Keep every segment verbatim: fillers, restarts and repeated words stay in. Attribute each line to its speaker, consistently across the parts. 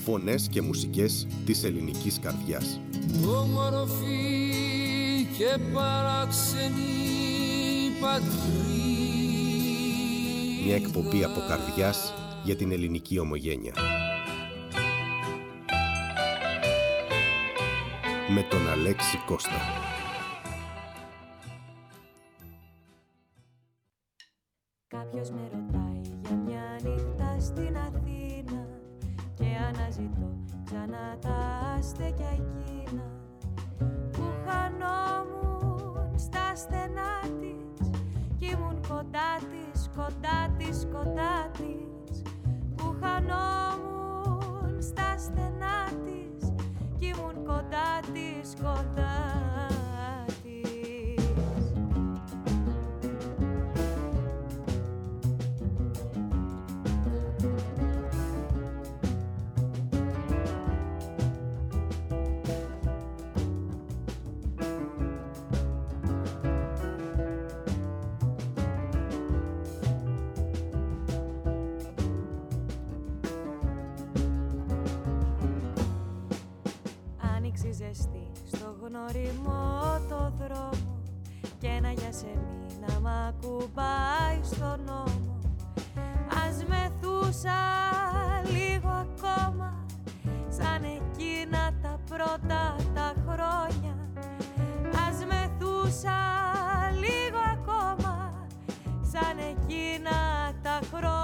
Speaker 1: φωνές και μουσικές της ελληνικής καρδιάς.
Speaker 2: Όμορφη και παράξενη πατρίδα.
Speaker 1: Μια εκπομπή από καρδιάς για την ελληνική ομογένεια. Με τον Αλέξη Κώστα.
Speaker 3: Κάποιος με ρωτάει για μια νύχτα στην Αθήνα και αναζητώ ξανά τα άστεκια εκείνα που χανόμουν στα στενά της κι ήμουν κοντά της, κοντά της, κοντά της, που χανόμουν στα στενά της κι ήμουν κοντά της, κοντά της. Ζεστή στο γνωριμό το δρόμο και ένα γιασεμί να μ' ακουμπάει στον νόμο. Ας μεθούσα λίγο ακόμα σαν εκείνα τα πρώτα τα χρόνια. Ας μεθούσα λίγο ακόμα σαν εκείνα τα χρόνια.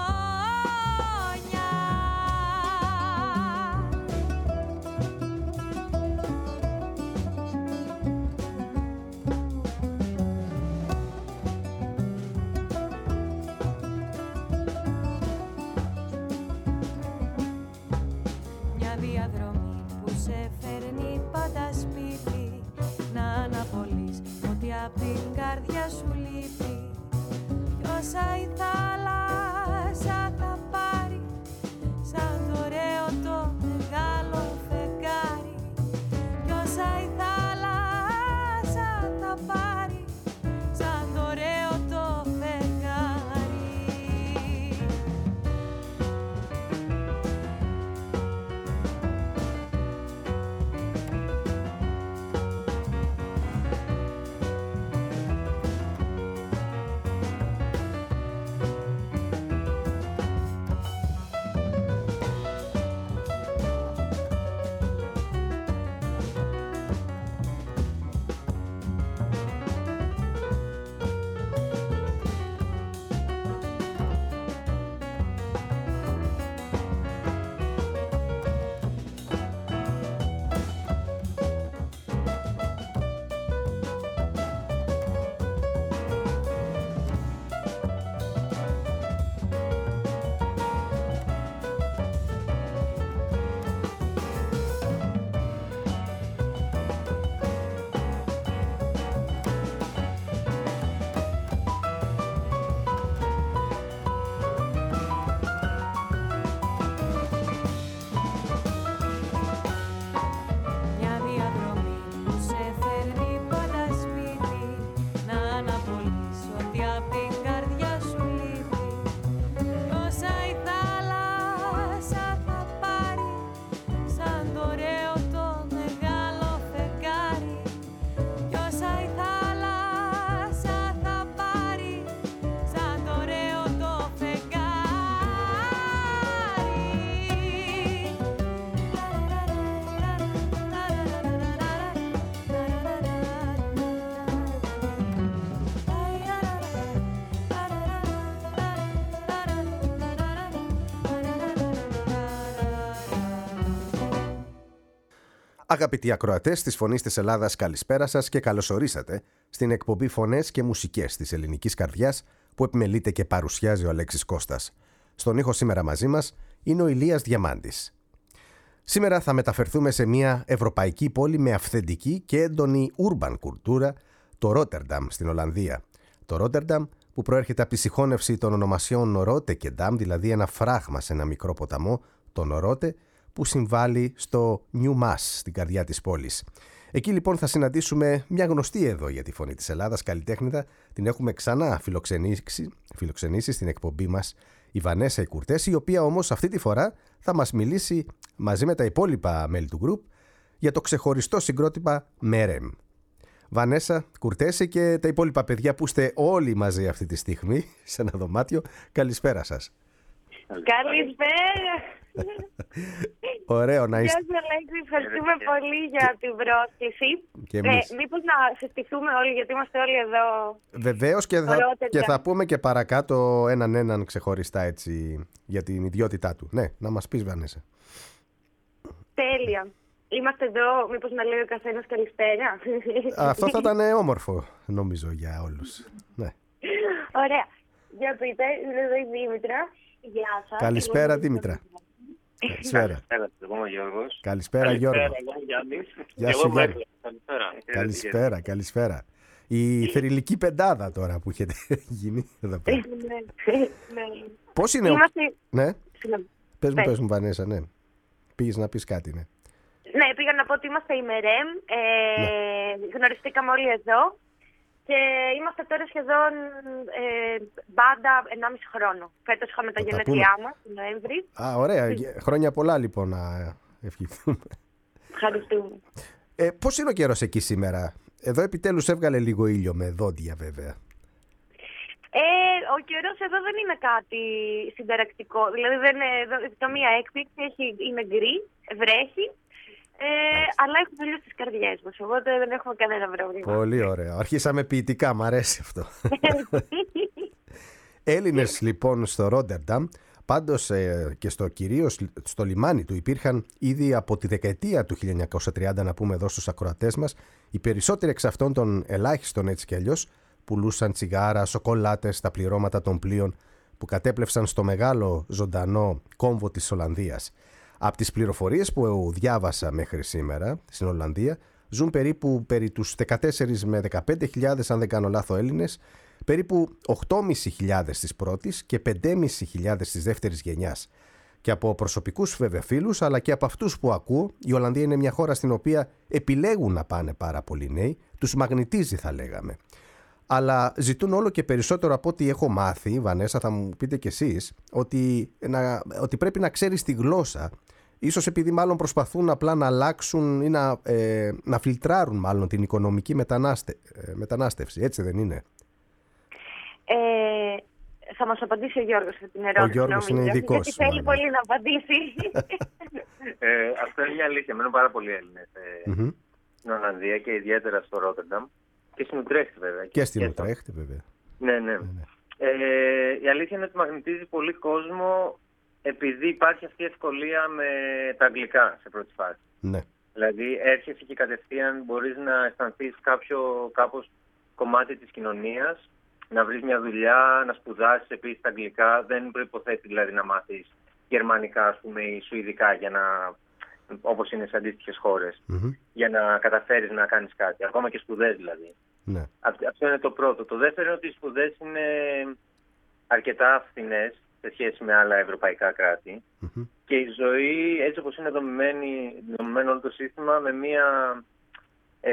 Speaker 3: Απ' την καρδιά σου λείπει κι όσα η θάλασσα θα πάρει σαν το ωραίο το μεγάλο φεγγάρι κι όσα η θάλασσα θα πάρει σαν το ωραίο το φεγγάρι.
Speaker 1: Αγαπητοί ακροατές της Φωνής της Ελλάδας, καλησπέρα σας και καλωσορίσατε στην εκπομπή Φωνές και Μουσικές της Ελληνικής Καρδιάς που επιμελείται και παρουσιάζει ο Αλέξης Κώστας. Στον ήχο σήμερα μαζί μας είναι ο Ηλίας Διαμάντης. Σήμερα θα μεταφερθούμε σε μια ευρωπαϊκή πόλη με αυθεντική και έντονη urban κουλτούρα, το Ρότερνταμ στην Ολλανδία. Το Ρότερνταμ που προέρχεται από τη συγχώνευση των ονομασιών Ρότε και Ντάμ, δηλαδή ένα φράγμα σε ένα μικρό ποταμό, τον Ρότε, που συμβάλλει στο Νιου Μας, στην καρδιά της πόλης. Εκεί λοιπόν θα συναντήσουμε μια γνωστή εδώ για τη Φωνή της Ελλάδας καλλιτέχνητα. Την έχουμε ξανά φιλοξενήσει, φιλοξενήσει στην εκπομπή μας. η Βανέσα η Κουρτέση, η οποία όμως αυτή τη φορά θα μας μιλήσει μαζί με τα υπόλοιπα μέλη του γκρουπ για το ξεχωριστό συγκρότημα Μέρεμ. Βανέσα, Κουρτέση και τα υπόλοιπα παιδιά που είστε όλοι μαζί αυτή τη στιγμή σε ένα δωμάτιο, καλησπέρα σας.
Speaker 4: Καλησπέρα.
Speaker 1: Ωραίο να είστε.
Speaker 4: Γεια σας Αλέξη, ευχαριστούμε πολύ για την πρόσκληση. Ε, μήπως να συστηθούμε όλοι, γιατί είμαστε όλοι εδώ.
Speaker 1: Βεβαίως και, θα, και θα πούμε και παρακάτω έναν έναν ξεχωριστά έτσι για την ιδιότητά του. Ναι, να μας πεις Βανέσα.
Speaker 4: Τέλεια. Είμαστε εδώ, μήπως να λέει ο καθένας καλησπέρα.
Speaker 1: Αυτό θα ήταν όμορφο νομίζω για όλους. Ναι.
Speaker 4: Ωραία. Για πείτε, είναι εδώ η Δήμητρα. Γεια σας.
Speaker 1: Καλησπέρα Δήμητρα. Καλησπέρα. Καλησπέρα Γιώργο. Γεια σου Γιώργο. Καλησπέρα, καλησπέρα. Η θρυλική πεντάδα τώρα που έχετε γίνει εδώ πέρα. Πώς είναι ο... Ναι, πες μου, πες μου Βανέσα, ναι. Πήγες να πεις κάτι, ναι.
Speaker 4: Ναι, πήγα να πω ότι είμαστε η Μερέμ. Ε, γνωριστήκαμε όλοι εδώ. Και είμαστε τώρα σχεδόν ε, μπάντα ενάμιση χρόνο. Φέτος είχαμε τα γενέθλιά μας, τον Νοέμβρη.
Speaker 1: Α, ωραία. Χρόνια πολλά λοιπόν να ευχηθούμε.
Speaker 4: Ευχαριστούμε.
Speaker 1: Ε, πώς είναι ο καιρός εκεί σήμερα? Εδώ επιτέλους έβγαλε λίγο ήλιο με δόντια βέβαια.
Speaker 4: Ε, ο καιρός εδώ δεν είναι κάτι συνταρακτικό. Δηλαδή δεν είναι καμία έκπληξη. Έχει, είναι γκρι, βρέχει. Ε, αλλά έχουμε δουλειά στις καρδιές μας, οπότε δεν έχουμε κανένα πρόβλημα.
Speaker 1: Πολύ ωραίο. Αρχίσαμε ποιητικά, μ' αρέσει αυτό. Έλληνες λοιπόν στο Ρότερνταμ, πάντως ε, και στο κυρίως στο λιμάνι του υπήρχαν ήδη από τη δεκαετία του χίλια εννιακόσια τριάντα, να πούμε εδώ στους ακροατές μας, οι περισσότεροι εξ αυτών των ελάχιστων έτσι κι αλλιώς πουλούσαν τσιγάρα, σοκολάτες στα πληρώματα των πλοίων που κατέπλευσαν στο μεγάλο ζωντανό κόμβο της Ολλανδίας. Από τις πληροφορίες που διάβασα μέχρι σήμερα στην Ολλανδία, ζουν περίπου περί τους δεκατέσσερις με δεκαπέντε χιλιάδες, αν δεν κάνω λάθος, Έλληνες, περίπου οκτώ χιλιάδες πεντακόσιους της πρώτης και πέντε χιλιάδες πεντακόσιους της δεύτερης γενιάς. Και από προσωπικούς βέβαια φίλους, αλλά και από αυτούς που ακούω, η Ολλανδία είναι μια χώρα στην οποία επιλέγουν να πάνε πάρα πολλοί νέοι, τους μαγνητίζει θα λέγαμε. Αλλά ζητούν όλο και περισσότερο από ό,τι έχω μάθει, Βανέσα, θα μου πείτε κι εσείς, ότι, να, ότι πρέπει να ξέρεις τη γλώσσα. Ίσως επειδή μάλλον προσπαθούν απλά να αλλάξουν ή να, ε, να φιλτράρουν μάλλον την οικονομική μετανάστε, ε, μετανάστευση. Έτσι δεν είναι?
Speaker 4: Ε, θα μας απαντήσει ο Γιώργος αυτή την ερώτηση.
Speaker 1: Ο Γιώργος είναι ειδικός.
Speaker 4: Γιατί θέλει πολύ να απαντήσει.
Speaker 5: ε, αυτό είναι μια αλήθεια. Μένουν πάρα πολλοί Έλληνες ε, mm-hmm. στην Ολλανδία και ιδιαίτερα στο Ρότερνταμ. Και στην Ουτρέχτη βέβαια.
Speaker 1: Και στην Ουτρέχτη βέβαια.
Speaker 5: Ναι, ναι. ναι, ναι. Ε, η αλήθεια είναι ότι μαγνητίζει πολύ κόσμο επειδή υπάρχει αυτή η ευκολία με τα αγγλικά σε πρώτη φάση.
Speaker 1: Ναι.
Speaker 5: Δηλαδή έρχεσαι και κατευθείαν μπορείς να αισθανθείς κάποιο κάπως κομμάτι της κοινωνίας, να βρεις μια δουλειά, να σπουδάσεις επίσης τα αγγλικά. Δεν προϋποθέτει δηλαδή να μάθεις γερμανικά ας πούμε ή σουηδικά για να... όπως είναι σε αντίστοιχες χώρες, mm-hmm. για να καταφέρεις να κάνεις κάτι, ακόμα και σπουδές δηλαδή.
Speaker 1: Ναι.
Speaker 5: Αυτό είναι το πρώτο. Το δεύτερο είναι ότι οι σπουδές είναι αρκετά φθηνές σε σχέση με άλλα ευρωπαϊκά κράτη mm-hmm. και η ζωή έτσι όπως είναι δομημένο όλο το σύστημα με, μια, ε,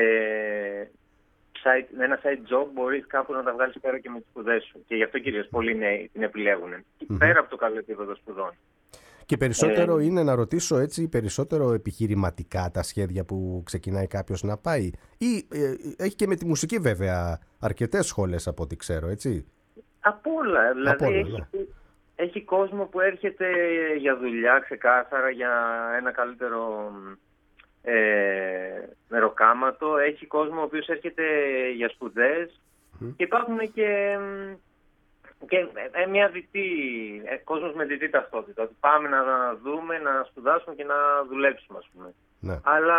Speaker 5: side, με ένα side job μπορείς κάπου να τα βγάλεις πέρα και με τις σπουδές σου και γι' αυτό κυρίως πολλοί νέοι την επιλέγουν mm-hmm. πέρα από το καλό επίπεδο σπουδών.
Speaker 1: Και περισσότερο ε... είναι να ρωτήσω έτσι, περισσότερο επιχειρηματικά τα σχέδια που ξεκινάει κάποιος να πάει ή ε, έχει και με τη μουσική βέβαια αρκετές σχολές από ό,τι ξέρω, έτσι?
Speaker 5: Από όλα, δηλαδή
Speaker 1: από όλα,
Speaker 5: έχει,
Speaker 1: ναι.
Speaker 5: έχει κόσμο που έρχεται για δουλειά ξεκάθαρα, για ένα καλύτερο ε, μεροκάματο, έχει κόσμο ο οποίος έρχεται για σπουδές mm. και υπάρχουν και... Και ε, μια δυτή, ε, κόσμος με δυτή ταυτότητα. Ότι πάμε να δούμε, να σπουδάσουμε και να δουλέψουμε, ας πούμε.
Speaker 1: Ναι.
Speaker 5: Αλλά,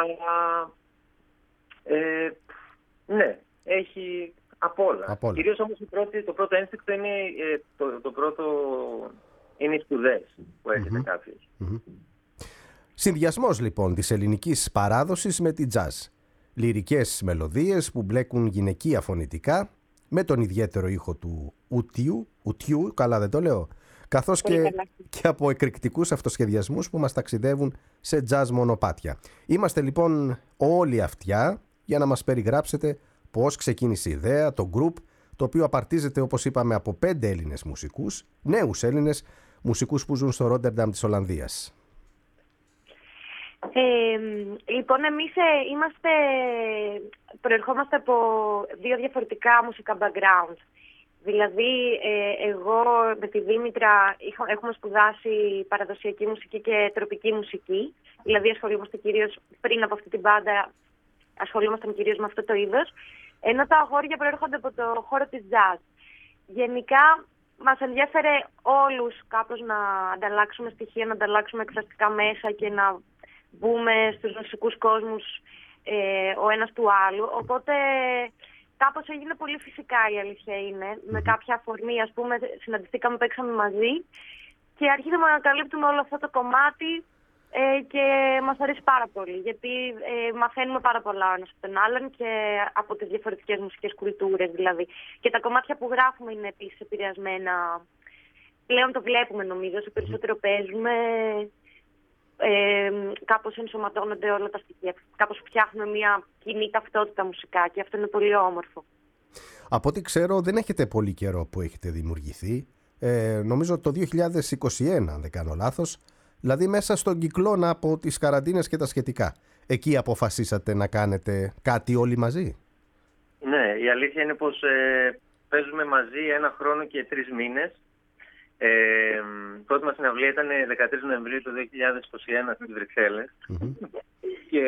Speaker 5: ε, ναι, έχει απ' όλα. όλα. Κυρίως όμως η πρώτη, το πρώτο ένστικτο είναι, ε, το, το πρώτο είναι οι σπουδές που έρχεται mm-hmm. κάποιος.
Speaker 1: Mm-hmm. Συνδυασμός λοιπόν της ελληνικής παράδοσης με την jazz. Λυρικές μελωδίες που μπλέκουν γυναικεία φωνητικά με τον ιδιαίτερο ήχο του ουτιού, ουτιού, καλά δεν το λέω, καθώς και, και από εκρηκτικούς αυτοσχεδιασμούς που μας ταξιδεύουν σε jazz μονοπάτια. Είμαστε λοιπόν όλοι αυτιά για να μας περιγράψετε πώς ξεκίνησε η ιδέα, το group, το οποίο απαρτίζεται όπως είπαμε από πέντε Έλληνες μουσικούς, νέους Έλληνες, μουσικούς που ζουν στο Ρότερνταμ της Ολλανδίας.
Speaker 4: Ε, λοιπόν, εμείς ε, είμαστε, προερχόμαστε από δύο διαφορετικά μουσικά background. Δηλαδή, ε, εγώ με τη Δήμητρα έχουμε σπουδάσει παραδοσιακή μουσική και τροπική μουσική. Δηλαδή, ασχολούμαστε κυρίως, πριν από αυτή την μπάντα, ασχολούμασταν κυρίως με αυτό το είδος. Ενώ τα αγόρια προέρχονται από το χώρο της jazz. Γενικά, μας ενδιαφέρε όλους κάπως να ανταλλάξουμε στοιχεία, να ανταλλάξουμε εκφραστικά μέσα και να μπούμε στους μουσικούς κόσμους ε, ο ένας του άλλου. Οπότε κάπως έγινε πολύ φυσικά, η αλήθεια είναι. Mm-hmm. Με κάποια αφορμή, ας πούμε, συναντηθήκαμε, παίξαμε μαζί και αρχίσαμε να ανακαλύπτουμε όλο αυτό το κομμάτι ε, και μας αρέσει πάρα πολύ. Γιατί ε, μαθαίνουμε πάρα πολλά ο ένας από τον άλλον και από τις διαφορετικές μουσικές κουλτούρες δηλαδή. Και τα κομμάτια που γράφουμε είναι επίσης επηρεασμένα. Πλέον το βλέπουμε νομίζω, σε περισσότερο παίζουμε. Ε, κάπως ενσωματώνονται όλα τα στοιχεία. Κάπως φτιάχνουμε μια κοινή ταυτότητα μουσικά και αυτό είναι πολύ όμορφο.
Speaker 1: Από ό,τι ξέρω δεν έχετε πολύ καιρό που έχετε δημιουργηθεί. Ε, νομίζω το δύο χιλιάδες είκοσι ένα, αν δεν κάνω λάθος. Δηλαδή μέσα στον κυκλώνα από τις καραντίνες και τα σχετικά. Εκεί αποφασίσατε να κάνετε κάτι όλοι μαζί.
Speaker 5: Ναι, η αλήθεια είναι πως ε, παίζουμε μαζί ένα χρόνο και τρεις μήνες. Ε, πρώτη μας συναυλία ήταν δεκατρείς Νοεμβρίου του δύο χιλιάδες είκοσι ένα στις Βρυξέλλες. Mm-hmm. Και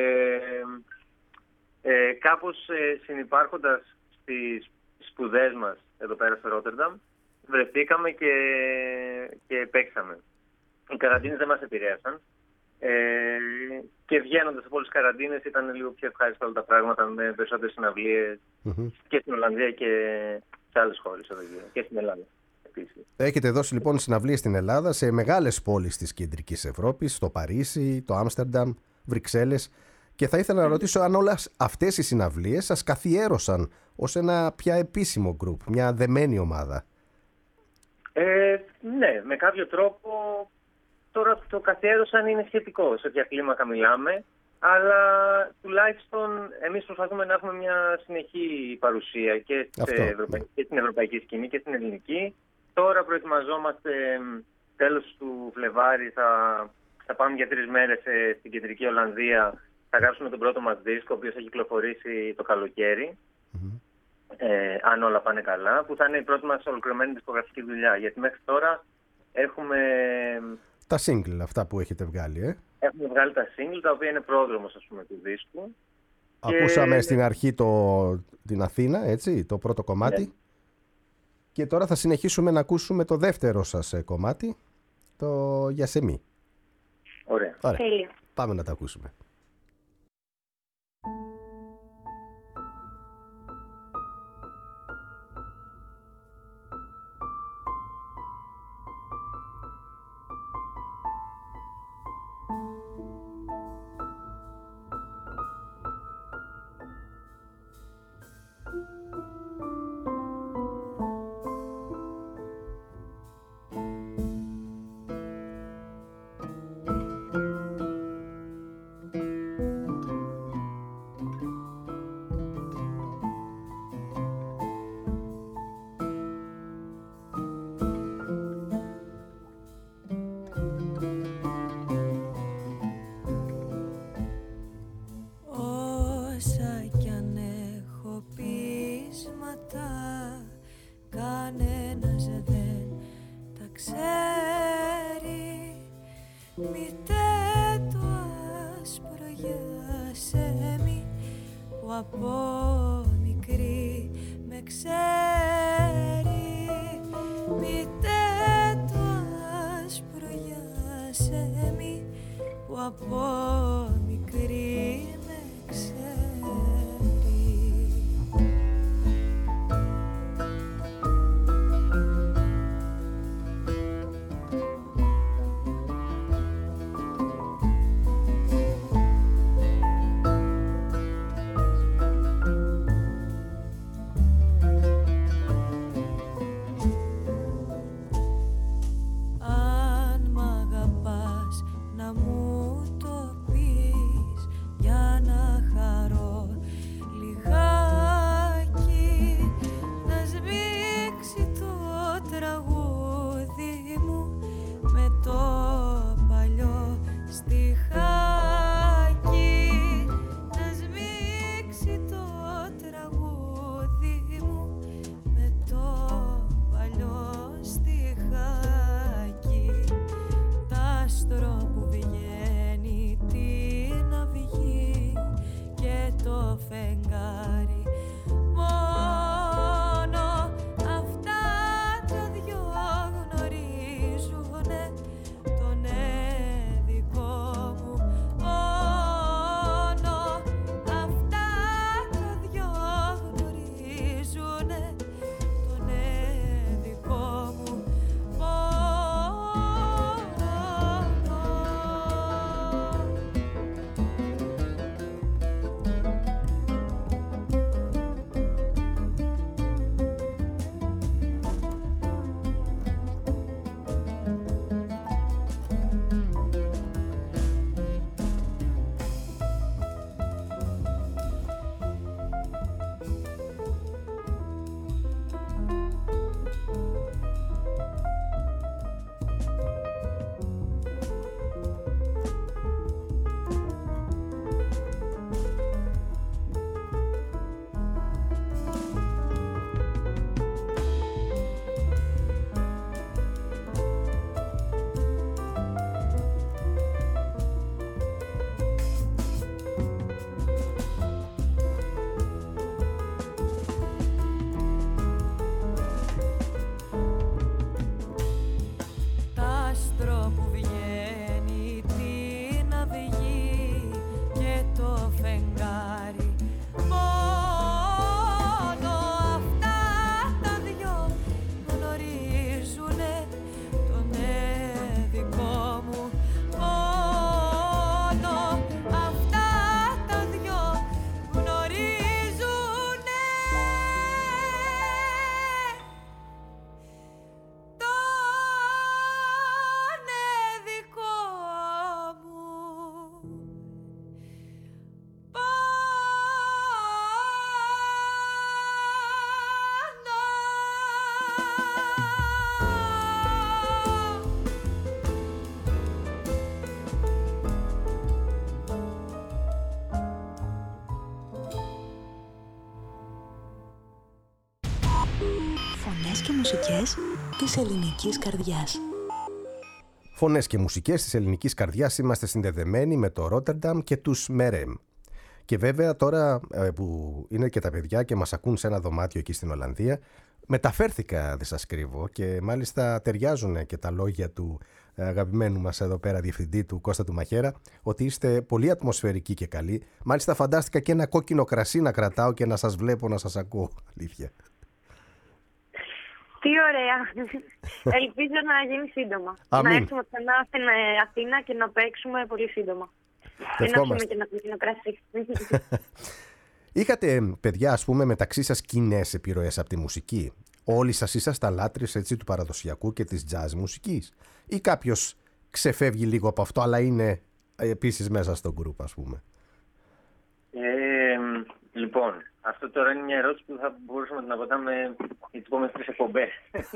Speaker 5: ε, κάπως ε, συνυπάρχοντας στις σπουδές μας εδώ πέρα στο Ρότερνταμ, βρεθήκαμε και, και παίξαμε. Οι καραντίνες δεν μας επηρέασαν. Ε, και βγαίνοντας από όλες τις καραντίνες ήταν λίγο πιο ευχάριστα όλα τα πράγματα, με περισσότερες συναυλίες mm-hmm. και στην Ολλανδία και σε άλλες χώρες εδώ γύρω, και στην Ελλάδα.
Speaker 1: Έχετε δώσει λοιπόν συναυλίες στην Ελλάδα, σε μεγάλες πόλεις της κεντρικής Ευρώπης, στο Παρίσι, το Άμστερνταμ, Βρυξέλλες, και θα ήθελα να ρωτήσω αν όλες αυτές οι συναυλίες σας καθιέρωσαν ως ένα πια επίσημο γκρουπ, μια δεμένη ομάδα.
Speaker 5: Ε, ναι, με κάποιο τρόπο τώρα το καθιέρωσαν είναι σχετικό, σε ποια κλίμακα μιλάμε, αλλά τουλάχιστον εμείς προσπαθούμε να έχουμε μια συνεχή παρουσία και,
Speaker 1: Αυτό,
Speaker 5: Ευρωπαϊ...
Speaker 1: ναι.
Speaker 5: και στην ευρωπαϊκή σκηνή και στην ελληνική. Τώρα προετοιμαζόμαστε, τέλος του Φλεβάρι θα, θα πάμε για τρεις μέρες ε, στην κεντρική Ολλανδία. Θα γράψουμε τον πρώτο μας δίσκο, ο οποίος θα κυκλοφορήσει το καλοκαίρι, mm-hmm. ε, αν όλα πάνε καλά, που θα είναι η πρώτη μας ολοκληρωμένη δισκογραφική δουλειά. Γιατί μέχρι τώρα έχουμε...
Speaker 1: Τα single, αυτά που έχετε βγάλει, ε.
Speaker 5: Έχουμε βγάλει τα single, τα οποία είναι πρόδρομος, ας πούμε, του δίσκου.
Speaker 1: Ακούσαμε
Speaker 5: και...
Speaker 1: στην αρχή το... την Αθήνα, έτσι, το πρώτο κομμάτι. Ναι. Και τώρα θα συνεχίσουμε να ακούσουμε το δεύτερο σας κομμάτι, το Γιασεμί.
Speaker 5: Ωραία.
Speaker 1: Ωραία. Πάμε να τα ακούσουμε.
Speaker 3: Για να χαρώ
Speaker 6: φωνές και μουσικές της ελληνικής καρδιάς.
Speaker 1: Φωνές και μουσικές της ελληνικής καρδιάς, είμαστε συνδεδεμένοι με το Ρότερνταμ και τους Μέρεμ. Και βέβαια τώρα που είναι και τα παιδιά και μας ακούν σε ένα δωμάτιο εκεί στην Ολλανδία, μεταφέρθηκα, δεν σας κρύβω, και μάλιστα ταιριάζουν και τα λόγια του αγαπημένου μας εδώ πέρα διευθυντή, του Κώστα του Μαχέρα, ότι είστε πολύ ατμοσφαιρικοί και καλοί. Μάλιστα φαντάστηκα και ένα κόκκινο κρασί να κρατάω και να σας βλέπω, να σας ακούω. Αλήθεια.
Speaker 4: Τι ωραία. Ελπίζω να γίνει σύντομα.
Speaker 1: Αμήν.
Speaker 4: Να έρθουμε ξανά στην Αθήνα και να παίξουμε πολύ σύντομα. Και να πιούμε και ένα κόκκινο κρασί.
Speaker 1: Είχατε, παιδιά, ας πούμε, μεταξύ σας κοινές επιρροές από τη μουσική? Όλοι σας ήσασταν λάτρεις, έτσι, του παραδοσιακού και της jazz μουσικής? Ή κάποιος ξεφεύγει λίγο από αυτό, αλλά είναι επίσης μέσα στο group, ας πούμε?
Speaker 5: Ε, λοιπόν, αυτό τώρα είναι μια ερώτηση που θα μπορούσαμε να απαντάμε για τις επόμενες τρεις εκπομπές.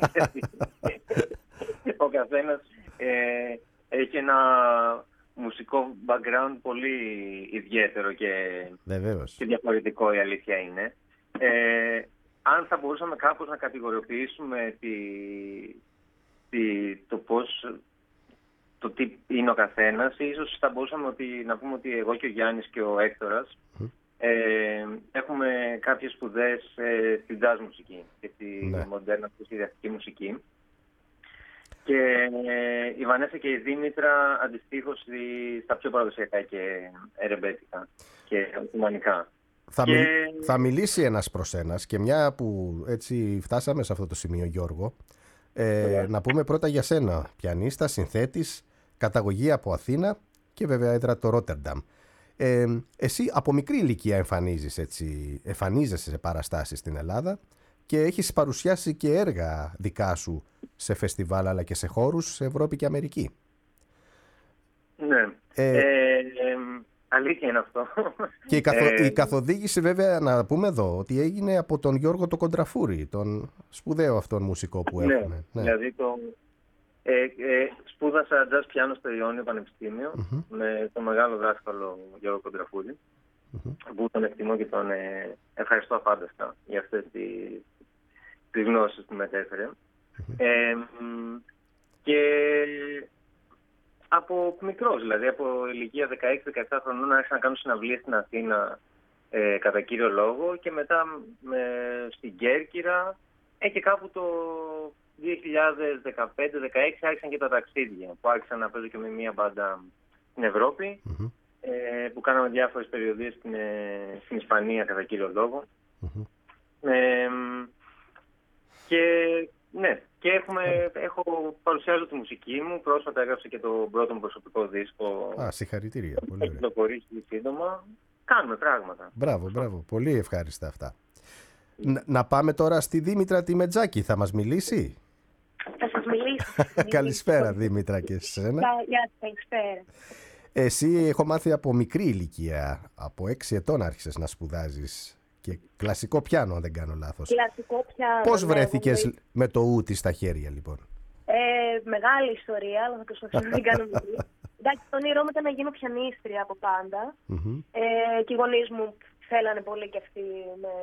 Speaker 5: Ο καθένας ε, έχει ένα μουσικό background πολύ ιδιαίτερο και, και διαφορετικό, η αλήθεια είναι. Ε, αν θα μπορούσαμε κάπως να κατηγοριοποιήσουμε τη, τη, το πώς, το τι είναι ο καθένας, ίσως θα μπορούσαμε ότι, να πούμε ότι εγώ και ο Γιάννης και ο Έκτορας mm. ε, έχουμε κάποιες σπουδές ε, στη jazz μουσική και στη ναι. μοντέρνα διαστική μουσική. Και ε, η Βανέσσα και η Δήμητρα αντιστοίχως στα πιο παραδοσιακά και ερεμπέτικα και οθωμανικά.
Speaker 1: Θα,
Speaker 5: και...
Speaker 1: μιλ, θα μιλήσει ένας προς ένας, και μια που έτσι φτάσαμε σε αυτό το σημείο, Γιώργο, ε, yeah. να πούμε πρώτα για σένα. Πιανίστα, συνθέτης, καταγωγή από Αθήνα και βέβαια έδρα το Ρότερνταμ. Ε, εσύ από μικρή ηλικία εμφανίζεις, έτσι, εμφανίζεσαι σε παραστάσεις στην Ελλάδα και έχεις παρουσιάσει και έργα δικά σου σε φεστιβάλ αλλά και σε χώρους σε Ευρώπη και Αμερική.
Speaker 5: Ναι. Ε, ε, ε, αλήθεια είναι αυτό.
Speaker 1: Και η, καθο,
Speaker 5: ε,
Speaker 1: η καθοδήγηση, βέβαια, να πούμε εδώ, ότι έγινε από τον Γιώργο το Κοντραφούρη, τον σπουδαίο αυτόν μουσικό που
Speaker 5: ναι,
Speaker 1: έχουμε. Ναι,
Speaker 5: δηλαδή το, ε, ε, σπούδασα jazz πιάνο στο Ιόνιο Πανεπιστήμιο mm-hmm. με τον μεγάλο δάσκαλο Γιώργο Κοντραφούρη, mm-hmm. που τον εκτιμώ και τον ε, ευχαριστώ αφάνταστα για αυτές τις, τις γνώσεις που μετέφερε. Mm-hmm. Ε, και από μικρός, δηλαδή από ηλικία δεκαέξι δεκαεπτά χρονών, άρχισα να κάνω συναυλίες στην Αθήνα ε, κατά κύριο λόγο, και μετά με, στην Κέρκυρα ε, και κάπου το δύο χιλιάδες δεκαπέντε δεκαέξι άρχισαν και τα ταξίδια, που άρχισα να παίζω και με μία μπάντα στην Ευρώπη, mm-hmm. ε, που κάναμε διάφορες περιοδίες στην, ε, στην Ισπανία κατά κύριο λόγο. Mm-hmm. Ε, και ναι, και έχουμε, έχω παρουσιάζω τη μουσική μου. Πρόσφατα έγραψα και το πρώτο μου προσωπικό δίσκο.
Speaker 1: Α, συγχαρητήρια. Πολύ
Speaker 5: ωραία. Έχει κυκλοφορήσει σύντομα. Κάνουμε πράγματα.
Speaker 1: Μπράβο, μπράβο. Πολύ ευχάριστα αυτά. Να, να πάμε τώρα στη Δήμητρα τη Μετζάκη. Θα μας μιλήσει?
Speaker 4: Θα σας μιλήσω.
Speaker 1: Καλησπέρα, Δήμητρα, και εσένα.
Speaker 4: Γεια σας, καλησπέρα.
Speaker 1: Εσύ, έχω μάθει από μικρή ηλικία, από έξι ετών άρχισες να σπουδάζεις και κλασικό πιάνο, αν δεν κάνω λάθος.
Speaker 4: Κλασικό πιάνο.
Speaker 1: Πώς
Speaker 4: ναι,
Speaker 1: βρέθηκες
Speaker 4: ναι.
Speaker 1: με το ούτι στα χέρια, λοιπόν?
Speaker 4: Ε, μεγάλη ιστορία, αλλά θα προσπαθήσω να την κάνω μικρή. Εντάξει, το όνειρό μου ήταν να γίνω πιανίστρια από πάντα. Mm-hmm. Ε, και οι γονείς μου θέλανε πολύ και αυτοί με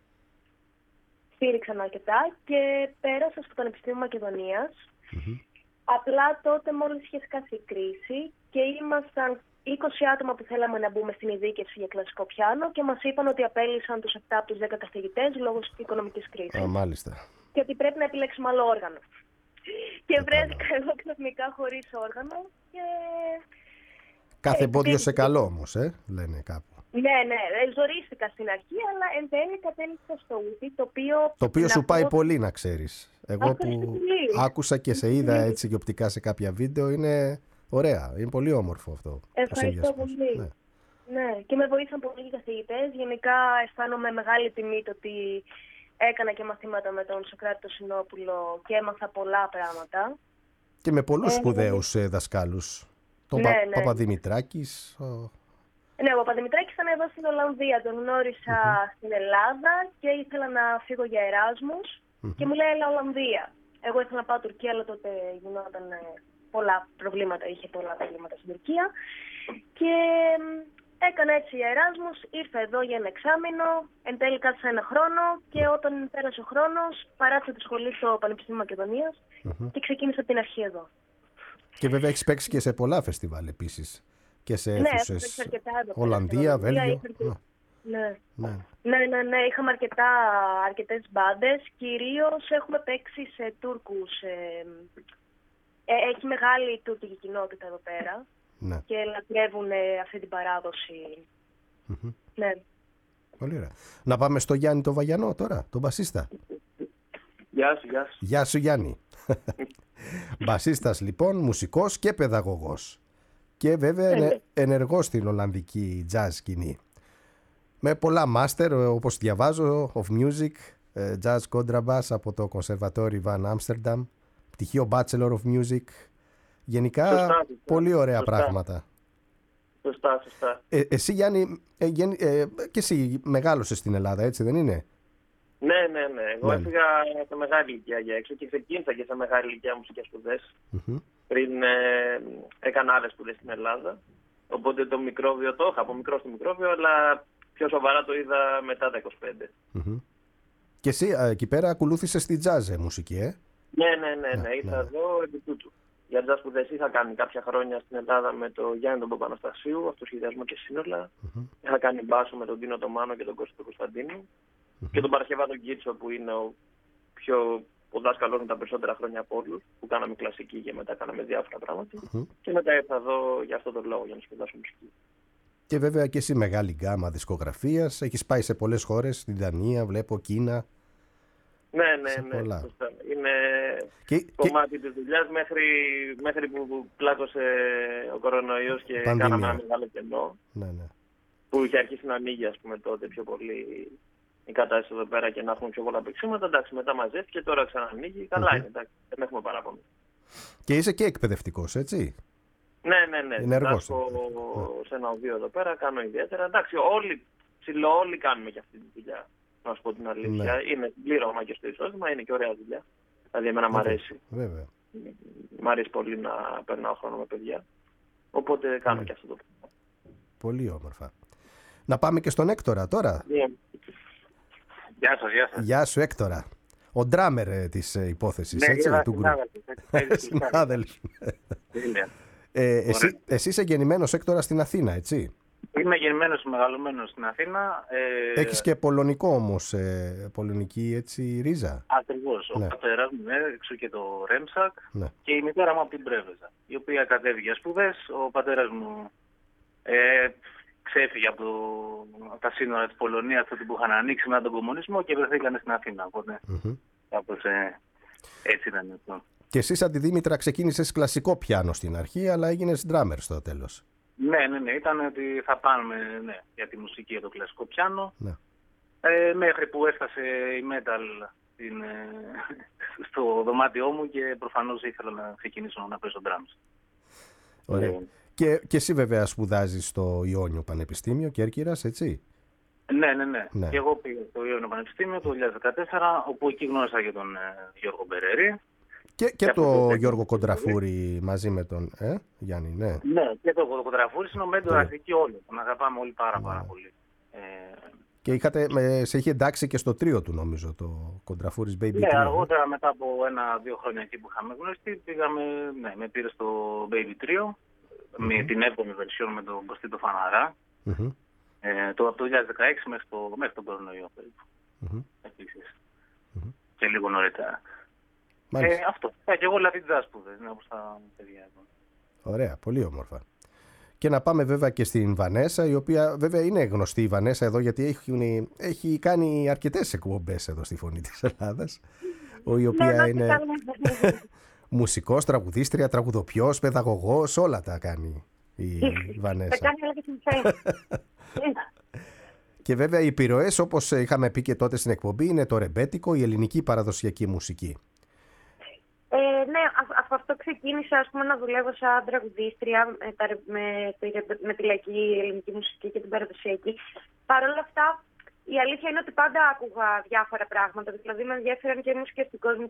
Speaker 4: στήριξαν αρκετά και πέρασα στο Πανεπιστήμιο Μακεδονίας. Mm-hmm. Απλά τότε μόλις είχε σκάσει η κρίση και ήμασταν είκοσι άτομα που θέλαμε να μπούμε στην ειδίκευση για κλασικό πιάνο και μας είπαν ότι απέλυσαν τους επτά από τους δέκα καθηγητές λόγω της οικονομικής κρίσης.
Speaker 1: Α, μάλιστα.
Speaker 4: Και ότι πρέπει να επιλέξουμε άλλο όργανο. Και βρέθηκα εγώ ξαφνικά χωρίς όργανο και...
Speaker 1: Κάθε εμπόδιο σε καλό όμως, ε, λένε κάπου.
Speaker 4: Ναι, ναι, ζορίστηκα στην αρχή, αλλά εν τέλει κατέληξα στο ούτι, το οποίο...
Speaker 1: Το οποίο σου
Speaker 4: πω...
Speaker 1: πάει πολύ, να ξέρεις. Εγώ που άκουσα και σε είδα έτσι και οπτικά σε κάποια βίντεο, είναι ωραία, είναι πολύ όμορφο αυτό.
Speaker 4: Ευχαριστώ πολύ. Ναι. ναι, και με βοήθησαν πολύ οι καθηγητές. Γενικά αισθάνομαι μεγάλη τιμή το ότι έκανα και μαθήματα με τον Σωκράτη τον Συνόπουλο και έμαθα πολλά πράγματα.
Speaker 1: Και με πολλούς ε, σπουδαίους ε, δασκάλους. Τον
Speaker 4: ναι,
Speaker 1: Πα...
Speaker 4: ναι. Παπαδημητράκης.
Speaker 1: Ο...
Speaker 4: Ναι, ο Παπαδημητράκης ήταν εδώ στην Ολλανδία. Τον γνώρισα mm-hmm. στην Ελλάδα και ήθελα να φύγω για Εράσμους mm-hmm. και μου λέει έλα Ολλανδία. Εγώ ήθελα να πάω Τουρκία, αλλά τότε γινόταν πολλά προβλήματα, είχε πολλά προβλήματα στην Τουρκία. Και
Speaker 7: Έκανα έτσι Εράσμους, ήρθα εδώ για ένα εξάμηνο, εν τέλει κάθισα ένα χρόνο και όταν πέρασε ο χρόνος παράτησα τη σχολή στο Πανεπιστήμιο Μακεδονίας mm-hmm. και ξεκίνησα από την αρχή εδώ.
Speaker 1: Και βέβαια έχεις παίξει και σε πολλά φεστιβάλ επίσης. Και σε αίθουσες
Speaker 7: ναι,
Speaker 1: Ολλανδία, Βέλγιο.
Speaker 7: Ναι. Ναι. ναι, ναι, ναι, είχαμε αρκετά, αρκετές μπάντες. Κυρίως έχουμε παίξει σε Τούρκους. Ε, ε, έχει μεγάλη τουρκική κοινότητα εδώ πέρα. Ναι. Και λατρεύουν αυτή την παράδοση. Mm-hmm. Ναι.
Speaker 1: Πολύ ωραία. Να πάμε στο Γιάννη το Βαγιανό τώρα, τον μπασίστα.
Speaker 8: Γεια σου, γεια σου.
Speaker 1: Γεια σου Γιάννη. Μπασίστας λοιπόν, μουσικός και παιδαγωγός. Και βέβαια είναι ενεργός στην Ολλανδική jazz σκηνή. Με πολλά μάστερ, όπως διαβάζω, of music, jazz contrabass από το Conservatory van Amsterdam, πτυχίο Bachelor of Music. Γενικά, σωστά, σωστά. Πολύ ωραία σωστά. πράγματα.
Speaker 8: Σωστά, σωστά.
Speaker 1: Ε, εσύ Γιάννη, ε, ε, και εσύ μεγάλωσες στην Ελλάδα, έτσι δεν είναι?
Speaker 8: Ναι, ναι, ναι. Εγώ ναι. έφυγα σε μεγάλη ηλικία για έξω και ξεκίνησα και σε μεγάλη ηλικία μουσικές σπουδές. Mm-hmm. Πριν ε, έκανα άλλες σπουδές στην Ελλάδα. Οπότε το μικρόβιο το είχα από μικρό στο μικρόβιο, αλλά πιο σοβαρά το είδα μετά τα είκοσι πέντε.
Speaker 1: Mm-hmm. Και εσύ εκεί πέρα ακολούθησες τη jazz μουσική, ε?
Speaker 8: Ναι, ναι, ναι, ναι. Ήρθα ναι. εδώ επί τούτου. Για jazz σπουδές είχα κάνει κάποια χρόνια στην Ελλάδα με τον Γιάννη τον Παπαναστασίου, αυτοσχεδιασμό και σύνολα. Mm-hmm. Είχα κάνει μπάσο με τον Τίνο Τομάνο και τον Κώστα τον Κωνσταντίνου. Mm-hmm. Και τον Παρασκευά τον Κίτσο που είναι ο πιο ο δάσκαλός με τα περισσότερα χρόνια από όλους, που κάναμε κλασική και μετά κάναμε διάφορα πράγματα. Mm-hmm. Και μετά ήρθα εδώ για αυτόν τον λόγο, για να σπουδάσω μουσική.
Speaker 1: Και βέβαια και εσύ μεγάλη γκάμα δισκογραφίας. Έχεις πάει σε πολλές χώρες, στην Δανία, βλέπω, Κίνα.
Speaker 8: Ναι, ναι, ναι. Σωστά. Είναι και, κομμάτι και... της δουλειάς μέχρι, μέχρι που πλάκωσε ο κορονοϊός και Πανδημία. Κάναμε ένα μεγάλο κενό.
Speaker 1: Ναι, ναι.
Speaker 8: Που είχε αρχίσει να ανοίγει, ας πούμε, τότε πιο πολύ η κατάσταση εδώ πέρα και να έχουμε πιο πολλά παίξιματα. Εντάξει, μετά μαζεύτηκε, τώρα ξανανοίγει. Καλά mm-hmm. είναι, εντάξει, δεν έχουμε παράπονο.
Speaker 1: Και είσαι και εκπαιδευτικός, έτσι?
Speaker 8: Ναι, ναι, ναι.
Speaker 1: Ενεργός.
Speaker 8: Σε ένα οδείο εδώ πέρα, κάνω ιδιαίτερα. Εντάξει, όλοι, ψηλό, όλοι κάνουμε και αυτή τη δουλειά. Να σου πω την αλήθεια. Ναι. Είναι πλήρωμα και στο εισόδημα, είναι και ωραία δουλειά. Δηλαδή, εμένα μου αρέσει.
Speaker 1: Βέβαια.
Speaker 8: Μ' αρέσει πολύ να περνάω χρόνο με παιδιά. Οπότε κάνω ναι. και αυτό το πράγμα.
Speaker 1: Πολύ όμορφα. Να πάμε και στον Έκτορα τώρα.
Speaker 8: Yeah. Γεια σας, γεια σας.
Speaker 1: Γεια σου Έκτορα. Ο ντράμερ της υπόθεσης,
Speaker 8: ναι,
Speaker 1: έτσι,
Speaker 8: γεια,
Speaker 1: του γκρουπ. Συνάδελφοι. ε, εσύ, εσύ είσαι γεννημένος Έκτορα στην Αθήνα, έτσι?
Speaker 8: Είμαι γεννημένος και μεγαλωμένος στην Αθήνα. Ε...
Speaker 1: Έχεις και πολωνικό όμως, ε, πολωνική έτσι ρίζα.
Speaker 8: Ακριβώς. Ναι. Ο πατέρας μου έξω και το Ρέμσακ ναι. και η μητέρα μου από την Πρέβεζα, η οποία κατέβηκε για σπουδές. Ο πατέρας μου ε, ξέφυγε από, το, από τα σύνορα της Πολωνίας τότε που είχαν ανοίξει μετά τον κομμουνισμό και βρεθήκαν στην Αθήνα. Οπότε mm-hmm. κάπως ε, έτσι ήταν αυτό.
Speaker 1: Και εσύ σαν τη Δήμητρα ξεκίνησες κλασικό πιάνο στην αρχή, αλλά έγινες ντράμερ στο τέλος.
Speaker 8: Ναι, ναι, ναι. Ήταν ότι θα πάμε ναι, για τη μουσική, για το κλασικό πιάνο.
Speaker 1: Ναι.
Speaker 8: Ε, μέχρι που έφτασε η metal στην, ε, στο δωμάτιό μου και προφανώς ήθελα να ξεκινήσω να παίζω drums.
Speaker 1: Ωραία. Ε, και, και εσύ βέβαια σπουδάζεις στο Ιόνιο Πανεπιστήμιο Κέρκυρας, έτσι?
Speaker 8: Ναι, ναι, ναι, ναι. Και εγώ πήγα στο Ιόνιο Πανεπιστήμιο το δύο χιλιάδες δεκατέσσερα, όπου εκεί γνώρισα και τον ε, Γιώργο Μπερέρη.
Speaker 1: Και, και, και το το Γιώργο Κοντραφούρη μαζί με τον ε, Γιάννη, ναι.
Speaker 8: Ναι, και το Κοντραφούρη είναι ο μέντορας εκεί όλοι. Τον αγαπάμε όλοι πάρα, πάρα ναι. πολύ. Ε,
Speaker 1: και είχατε, με, σε είχε εντάξει και στο τρίο του νομίζω, το Κοντραφούρης Baby
Speaker 8: ναι,
Speaker 1: Trio.
Speaker 8: Ναι, αργότερα μετά από ένα-δύο χρόνια εκεί που είχαμε γνωριστεί, πήγαμε, ναι, με πήρε στο Baby Trio, mm-hmm. με την έβδομη βερσιόν με τον Κωστή το Φαναρά, mm-hmm. ε, το από το δύο χιλιάδες δεκαέξι μέχρι, το, μέχρι τον κορονοϊό περίπου. Mm-hmm. Επίσης. Mm-hmm. Και λίγο νωρίτερα. Ε, αυτό. Ε, και εγώ δηλαδή jazz σπουδές, ναι, όπως τα παιδιά εδώ.
Speaker 1: Ωραία, πολύ όμορφα. Και να πάμε βέβαια και στην Βανέσα, η οποία βέβαια είναι γνωστή η Βανέσα εδώ, γιατί έχει, έχει κάνει αρκετές εκπομπές εδώ στη Φωνή της Ελλάδας, η οποία είναι μουσικός, τραγουδίστρια, τραγουδοποιός, παιδαγωγός, όλα τα κάνει η Βανέσα.
Speaker 7: Τα κάνει όλα και συμφέρει.
Speaker 1: Και βέβαια οι επιρροές, όπως είχαμε πει και τότε στην εκπομπή, είναι το ρεμπέτικο, η ελληνική παραδοσιακή μουσική.
Speaker 7: Ε, ναι, από αυτό ξεκίνησα ας πούμε, να δουλεύω σαν τραγουδίστρια με, τα, με, με τη λαϊκή ελληνική μουσική και την παραδοσιακή. Παρ' όλα αυτά, η αλήθεια είναι ότι πάντα άκουγα διάφορα πράγματα. Δηλαδή, με ενδιαφέραν και οι μουσικές του κόσμου.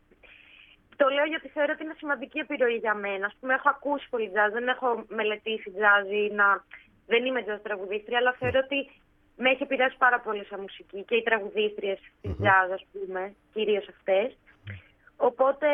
Speaker 7: Το λέω γιατί θεωρώ ότι είναι σημαντική επιρροή για μένα. Ας πούμε, έχω ακούσει πολύ jazz, δεν έχω μελετήσει jazz ή να δεν είμαι jazz τραγουδίστρια, αλλά θεωρώ ότι με έχει επηρεάσει πάρα πολύ σαν μουσική και οι τραγουδίστριες της mm-hmm. jazz, ας πούμε, κυρίως αυτές. Οπότε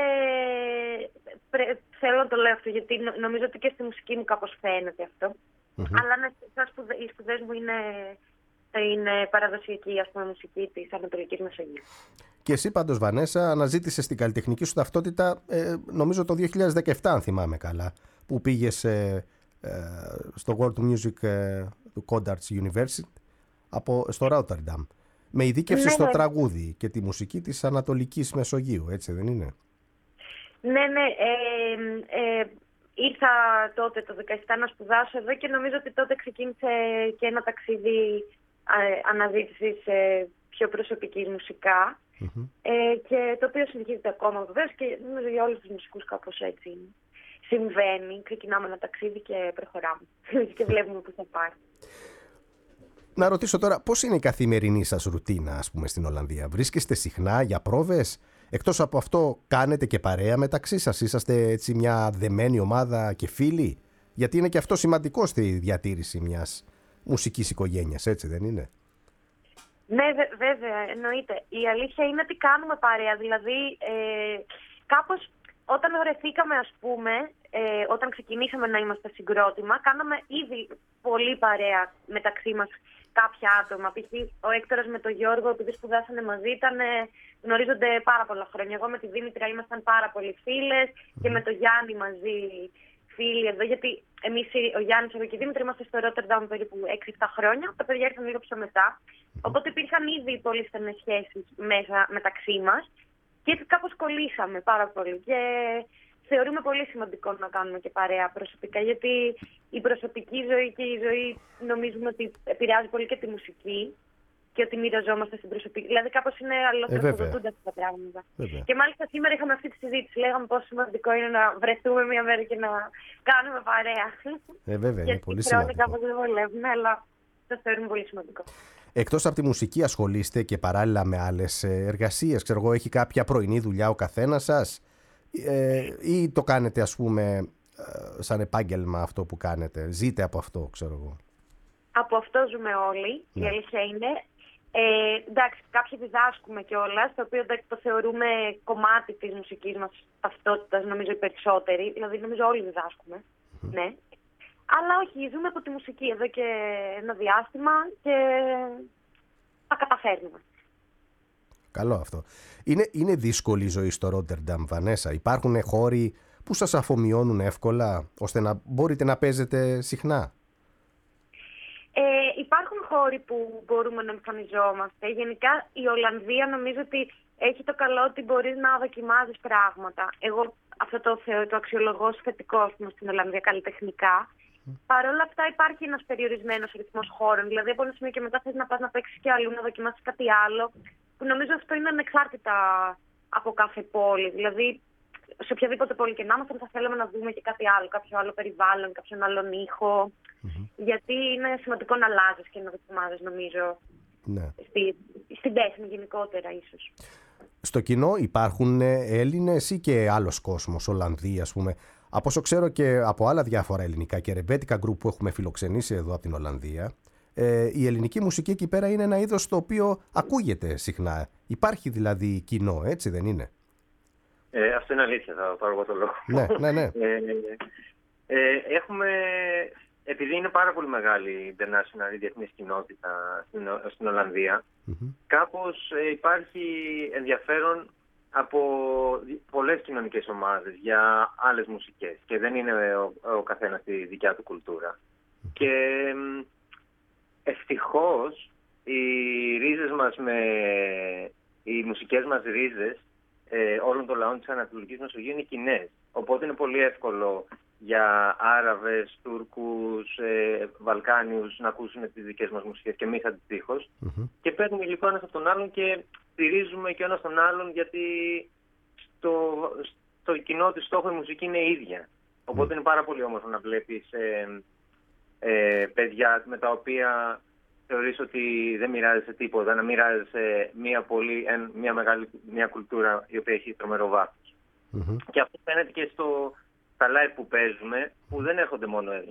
Speaker 7: πρέ, θέλω να το λέω αυτό, γιατί νομίζω ότι και στη μουσική μου κάπως φαίνεται αυτό. Mm-hmm. Αλλά ναι, σπουδε, οι σπουδές μου είναι, είναι παραδοσιακή, ας πούμε, μουσική της Ανατολικής Μεσογείου.
Speaker 1: Και εσύ πάντως, Βανέσα, αναζήτησες την καλλιτεχνική σου ταυτότητα, ε, νομίζω το δύο χιλιάδες δεκαεπτά, αν θυμάμαι καλά, που πήγες ε, ε, στο World Music ε, του Codarts University από, στο Rotterdam. Με ειδίκευση ναι, στο ναι. τραγούδι και τη μουσική της Ανατολικής Μεσογείου, έτσι δεν είναι?
Speaker 7: Ναι, ναι. Ε, ε, ήρθα τότε το δεκαεπτά να σπουδάσω εδώ και νομίζω ότι τότε ξεκίνησε και ένα ταξίδι ε, αναζήτησης ε, πιο προσωπικής μουσικά. Mm-hmm. Ε, και το οποίο συνεχίζεται ακόμα βεβαίως και νομίζω για όλους τους μουσικούς κάπως έτσι συμβαίνει. Ξεκινάμε ένα ταξίδι και προχωράμε και βλέπουμε πού θα πάει.
Speaker 1: Να ρωτήσω τώρα, πώς είναι η καθημερινή σας ρουτίνα, ας πούμε, στην Ολλανδία? Βρίσκεστε συχνά για πρόβες? Εκτός από αυτό, κάνετε και παρέα μεταξύ σας? Είσαστε έτσι μια δεμένη ομάδα και φίλοι? Γιατί είναι και αυτό σημαντικό στη διατήρηση μιας μουσικής οικογένειας, έτσι δεν είναι?
Speaker 7: Ναι, βε- βέβαια, εννοείται. Η αλήθεια είναι ότι κάνουμε παρέα. Δηλαδή, ε, κάπως όταν βρεθήκαμε, ας πούμε, ε, όταν ξεκινήσαμε να είμαστε συγκρότημα, κάναμε ήδη πολύ παρέα μεταξύ μας κάποια άτομα. Π.χ. ο Έκτορας με τον Γιώργο, επειδή σπουδάσανε μαζί, ήταν, γνωρίζονται πάρα πολλά χρόνια. Εγώ με τη Δήμητρα ήμασταν πάρα πολύ φίλες και με τον Γιάννη μαζί φίλοι εδώ, γιατί εμείς, ο Γιάννης και η Δήμητρα, είμαστε στο Ρότερνταμ περίπου έξι εφτά χρόνια. Τα παιδιά ήρθαν λίγο πιο μετά. Οπότε υπήρχαν ήδη πολύ στενές σχέσεις μέσα μεταξύ μας και έτσι κάπως κολλήσαμε πάρα πολύ. Και θεωρούμε πολύ σημαντικό να κάνουμε και παρέα προσωπικά, γιατί η προσωπική ζωή και η ζωή νομίζουμε ότι επηρεάζει πολύ και τη μουσική και ότι μοιραζόμαστε στην προσωπική. Δηλαδή, κάπως είναι αλληλοθροφοδοτούνται αυτά τα πράγματα. Βέβαια. Και μάλιστα σήμερα είχαμε αυτή τη συζήτηση. Λέγαμε πόσο σημαντικό είναι να βρεθούμε μία μέρα και να κάνουμε παρέα.
Speaker 1: Ε, βέβαια, είναι πολύ σημαντικό.
Speaker 7: Κάπως δεν βολεύουμε, αλλά το θεωρούμε πολύ σημαντικό.
Speaker 1: Εκτός από τη μουσική, ασχολείστε και παράλληλα με άλλες εργασίες? Ξέρω εγώ, έχει κάποια πρωινή δουλειά ο καθένας σας? Ε, ή το κάνετε, ας πούμε, σαν επάγγελμα αυτό που κάνετε? Ζείτε από αυτό, ξέρω εγώ?
Speaker 7: Από αυτό ζούμε όλοι, ναι. Η αλήθεια είναι. Ε, εντάξει, κάποιοι διδάσκουμε κιόλας, το οποίο το θεωρούμε κομμάτι της μουσικής μας ταυτότητας, νομίζω οι περισσότεροι. Δηλαδή, νομίζω όλοι διδάσκουμε, mm-hmm. ναι. Αλλά όχι, ζούμε από τη μουσική εδώ και ένα διάστημα και τα καταφέρνουμε.
Speaker 1: Καλό αυτό. Είναι, είναι δύσκολη η ζωή στο Ρότερνταμ, Βανέσα? Υπάρχουν χώροι που σας αφομοιώνουν εύκολα, ώστε να μπορείτε να παίζετε συχνά?
Speaker 7: Ε, υπάρχουν χώροι που μπορούμε να εμφανιζόμαστε. Γενικά η Ολλανδία νομίζω ότι έχει το καλό ότι μπορείς να δοκιμάζεις πράγματα. Εγώ αυτό το, θεω, το αξιολογώ ως θετικό στην Ολλανδία καλλιτεχνικά. Mm. Παρ' όλα αυτά υπάρχει ένας περιορισμένος ρυθμός χώρων. Δηλαδή από ένα σημείο και μετά θες να πας να παίξεις και αλλού, να δοκιμάσεις κάτι άλλο. Που νομίζω αυτό είναι ανεξάρτητα από κάθε πόλη. Δηλαδή σε οποιαδήποτε πόλη και να είμαστε θα θέλαμε να δούμε και κάτι άλλο, κάποιο άλλο περιβάλλον, κάποιον άλλον ήχο. Mm-hmm. Γιατί είναι σημαντικό να αλλάζεις και να δοκιμάζεις, νομίζω, ναι. στη, στην τέχνη γενικότερα ίσως.
Speaker 1: Στο κοινό υπάρχουν Έλληνες ή και άλλος κόσμος, Ολλανδοί, ας πούμε? Από όσο ξέρω και από άλλα διάφορα ελληνικά και ρεμπέτικα γκρουπ που έχουμε φιλοξενήσει εδώ από την Ολλανδία, ε, η ελληνική μουσική εκεί πέρα είναι ένα είδος το οποίο ακούγεται συχνά. Υπάρχει δηλαδή κοινό, έτσι δεν είναι?
Speaker 5: Ε, αυτό είναι αλήθεια, θα πάρω εγώ το λόγο.
Speaker 1: Ναι, ναι, ναι.
Speaker 5: ε, ε, έχουμε, επειδή είναι πάρα πολύ μεγάλη η international, η διεθνής κοινότητα στην, στην Ολλανδία, mm-hmm. κάπως ε, υπάρχει ενδιαφέρον από πολλές κοινωνικές ομάδες για άλλες μουσικές και δεν είναι ο, ο καθένας στη δικιά του κουλτούρα. Mm-hmm. Και ευτυχώς οι ρίζες μας, με, οι μουσικές μας ρίζες ε, όλων των λαών της Ανατολικής Μεσογείου είναι κοινές. Οπότε είναι πολύ εύκολο για Άραβες, Τούρκους, ε, Βαλκάνιους να ακούσουν τις δικές μας μουσικές και εμείς αντιστοίχως. Mm-hmm. Και παίρνουμε λοιπόν ένας από τον άλλον και στηρίζουμε και ένας τον άλλον, γιατί στο, στο κοινό της στόχο η μουσική είναι ίδια. Οπότε mm. είναι πάρα πολύ όμορφο να βλέπεις ε, ε, παιδιά με τα οποία θεωρείς ότι δεν μοιράζεσαι τίποτα, να μοιράζεσαι μια, πολύ, μια, μεγάλη, μια κουλτούρα η οποία έχει τρομερό βάθος. Mm-hmm. Και αυτό φαίνεται και στο, στα live που παίζουμε, που δεν έρχονται μόνο Έλληνες.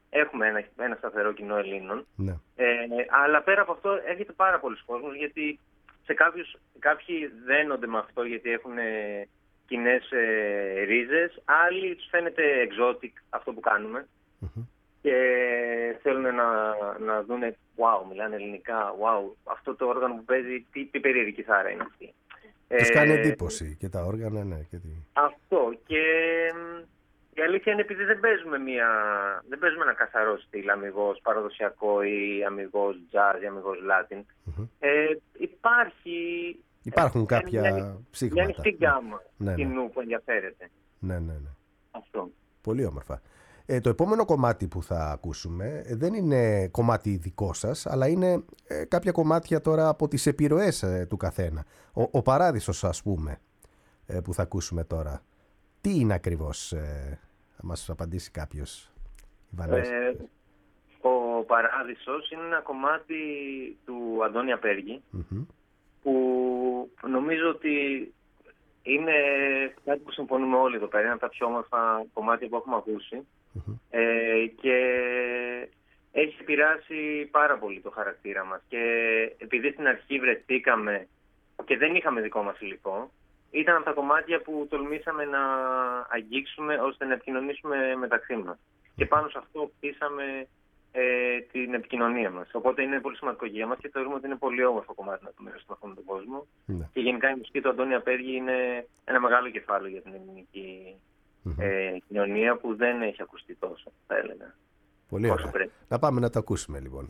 Speaker 5: έχουμε ένα, ένα σταθερό κοινό Ελλήνων.
Speaker 1: Ναι.
Speaker 5: Ε, αλλά πέρα από αυτό έρχεται πάρα πολλοί κόσμος, γιατί σε κάποιους, κάποιοι δένονται με αυτό γιατί έχουν ε, κοινές ε, ρίζες, άλλοι τους φαίνεται exotic αυτό που κάνουμε mm-hmm. και θέλουν να, να δούνε wow, μιλάνε ελληνικά, wow, αυτό το όργανο που παίζει, τι, τι περίεργη κιθάρα είναι αυτή.
Speaker 1: Τους ε, κάνει εντύπωση και τα όργανα, ναι. Και τι...
Speaker 5: Αυτό και η αλήθεια είναι επειδή δεν παίζουμε, μια, δεν παίζουμε ένα καθαρό στυλ, αμιγώς παραδοσιακό ή αμιγώς jazz ή αμιγώς Latin. Mm-hmm. Ε, υπάρχει...
Speaker 1: Υπάρχουν κάποια
Speaker 5: μια,
Speaker 1: ψήγματα.
Speaker 5: Μια ανοιχτή γκάμα
Speaker 1: ναι, ναι.
Speaker 5: κοινού που ενδιαφέρεται.
Speaker 1: Ναι, ναι, ναι.
Speaker 5: Αυτό.
Speaker 1: Πολύ όμορφα. Ε, το επόμενο κομμάτι που θα ακούσουμε δεν είναι κομμάτι δικό σας, αλλά είναι ε, κάποια κομμάτια τώρα από τις επιρροές ε, του καθένα. Ο, ο Παράδεισος, ας πούμε, ε, που θα ακούσουμε τώρα. Τι είναι ακριβώς, ε, θα μας απαντήσει κάποιος.
Speaker 5: Ε, ο Παράδεισος είναι ένα κομμάτι του Αντώνη Απέργη, mm-hmm. που νομίζω ότι είναι κάτι που συμφωνούμε όλοι εδώ πέρα. Είναι από τα πιο όμορφα κομμάτια που έχουμε ακούσει. Mm-hmm. Ε, και έχει επηρεάσει πάρα πολύ το χαρακτήρα μας. Και επειδή στην αρχή βρεθήκαμε και δεν είχαμε δικό μας υλικό, ήταν από τα κομμάτια που τολμήσαμε να αγγίξουμε ώστε να επικοινωνήσουμε μεταξύ μας. Mm-hmm. Και πάνω σε αυτό πείσαμε ε, την επικοινωνία μας. Οπότε είναι πολύ σημαντικό για μας και θεωρούμε ότι είναι πολύ όμορφο κομμάτι να το μοιραστούμε αυτό με τον κόσμο. Mm-hmm. Και γενικά η μουσική του Αντώνη Απέργη είναι ένα μεγάλο κεφάλαιο για την ελληνική mm-hmm. ε, κοινωνία που δεν έχει ακουστεί τόσο, θα έλεγα.
Speaker 1: Πολύ ωραία. Να πάμε να το ακούσουμε λοιπόν.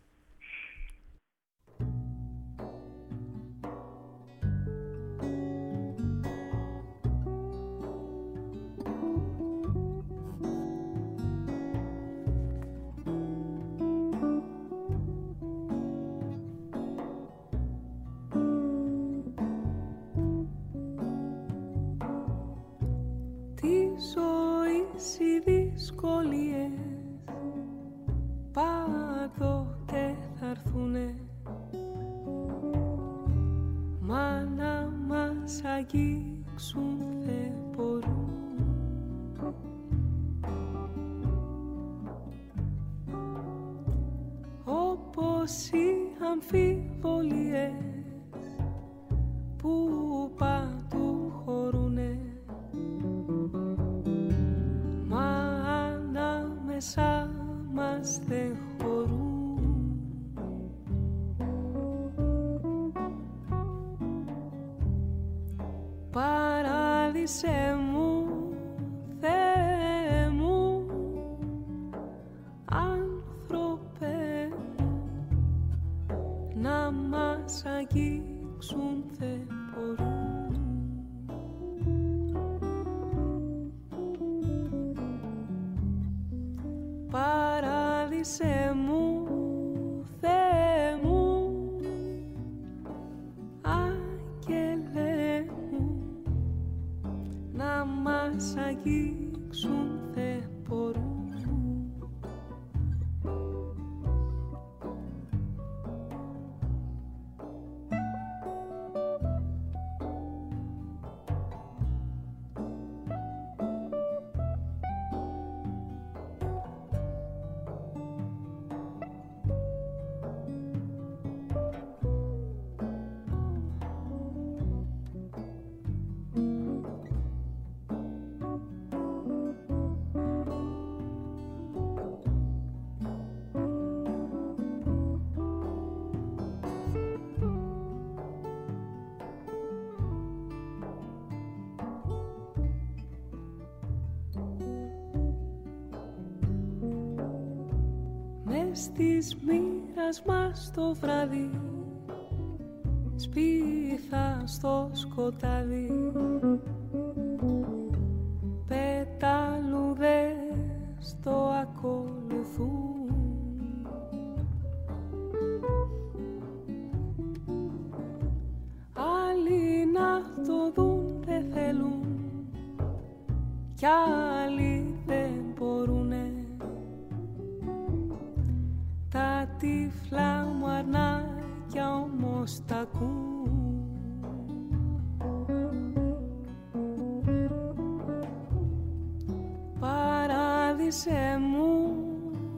Speaker 3: Πάντοτε θα έρθουνε, μα να μας αγγίξουν δεν μπορούν. Όπως οι αμφιβολίες που παντού χωρούνε, μα ανάμεσα μας δεν χωρούν. Παράδεισέ μου, Θεέ μου, άνθρωπε μου, να μας αγγίξουν δεν μπορούν. Παράδεισέ μου, Θεέ μου, άγγελε μου, να μας αγγίξουν δεν μπορούν. Στις μοίρας μας το βράδυ σπίθα στο σκοτάδι, πεταλούδες το ακολουθούν. Άλλοι να το δουν δεν θέλουν κι άλλοι δεν μπορούνε. Τα τυφλά μου αρνάκια όμως τα ακούν. Παράδεισέ μου,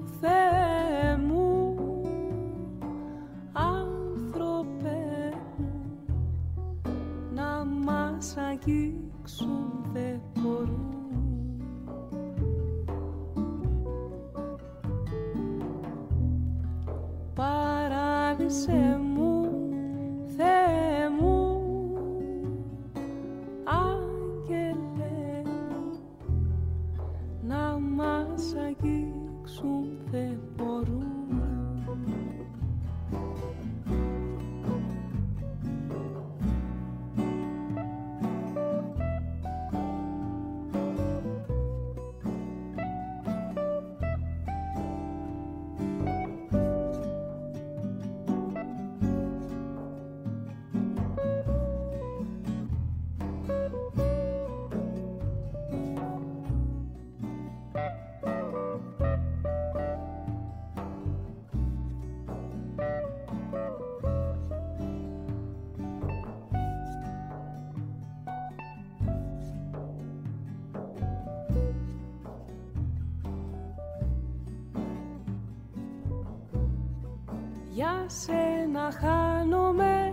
Speaker 3: αγγίξουν δεν μπορούν. Παράδεισέ μου, Θεέ μου, άγγελε μου, να μας αγγίξουν δεν μπορούν. Για σένα χάνομαι,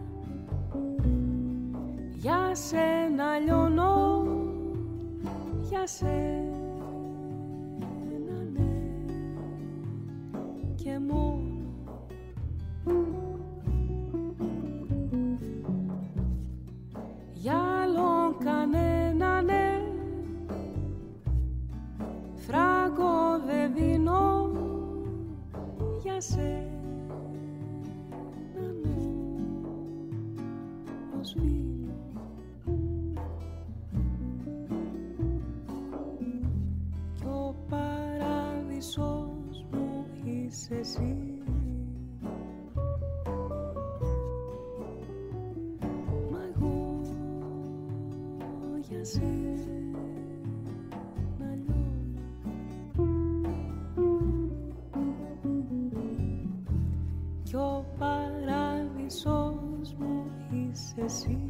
Speaker 3: για σένα λιώνω, για σένα ναι και μόνο. Για άλλον κανένα ναι, φράγκο δεν δίνω, για σένα κι ο παράδεισος μου είσαι εσύ. Μα εγώ για σένα λιώνω κι ο παράδεισος μου είσαι εσύ.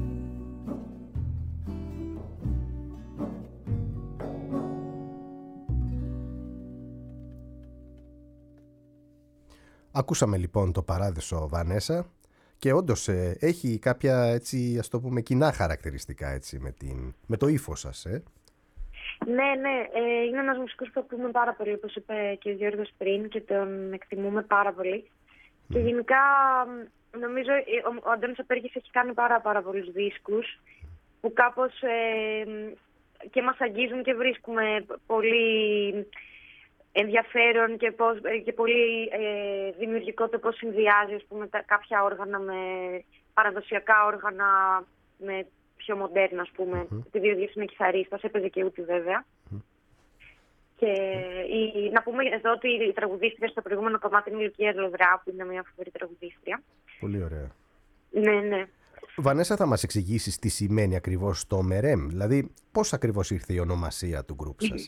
Speaker 1: Ακούσαμε λοιπόν το Παράδεισο, Βανέσα, και όντως ε, έχει κάποια, έτσι, ας το πούμε, κοινά χαρακτηριστικά, έτσι, με, την, με το ύφος σας, ε.
Speaker 7: Ναι, ναι, ε, είναι ένας μουσικός που ακούμε πάρα πολύ, όπως είπε και ο Γιώργος πριν, και τον εκτιμούμε πάρα πολύ. Mm. Και γενικά, νομίζω, ο, ο Αντώνης Απέργης έχει κάνει πάρα, πάρα πολλούς δίσκους, που κάπως ε, και μας αγγίζουν και βρίσκουμε πολύ ενδιαφέρον και, πώς, και πολύ ε, δημιουργικό το πώς συνδυάζει, ας πούμε, τα, κάποια όργανα με παραδοσιακά όργανα με πιο μοντέρνα, ας πούμε. Mm-hmm. Επειδή ο ίδιος είναι κιθαρίστας, έπαιζε και ούτι βέβαια. Mm-hmm. Και η, να πούμε εδώ ότι η τραγουδίστρια στο προηγούμενο κομμάτι είναι η Λουκία Λοδρά, που είναι μια φοβερή τραγουδίστρια.
Speaker 1: Πολύ ωραία.
Speaker 7: Ναι, ναι.
Speaker 1: Βανέσα, θα μας εξηγήσεις τι σημαίνει ακριβώς το Μερέμ, δηλαδή πώς ακριβώς ήρθε η ονομασία του γκρουπ σας?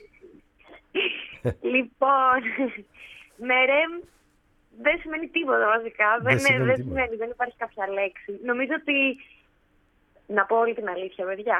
Speaker 7: Λοιπόν, Μερέμ δεν σημαίνει τίποτα βασικά. Δεν,
Speaker 1: δεν, σημαίνει,
Speaker 7: δεν, σημαίνει, δεν υπάρχει κάποια λέξη. Νομίζω ότι. Να πω όλη την αλήθεια, παιδιά.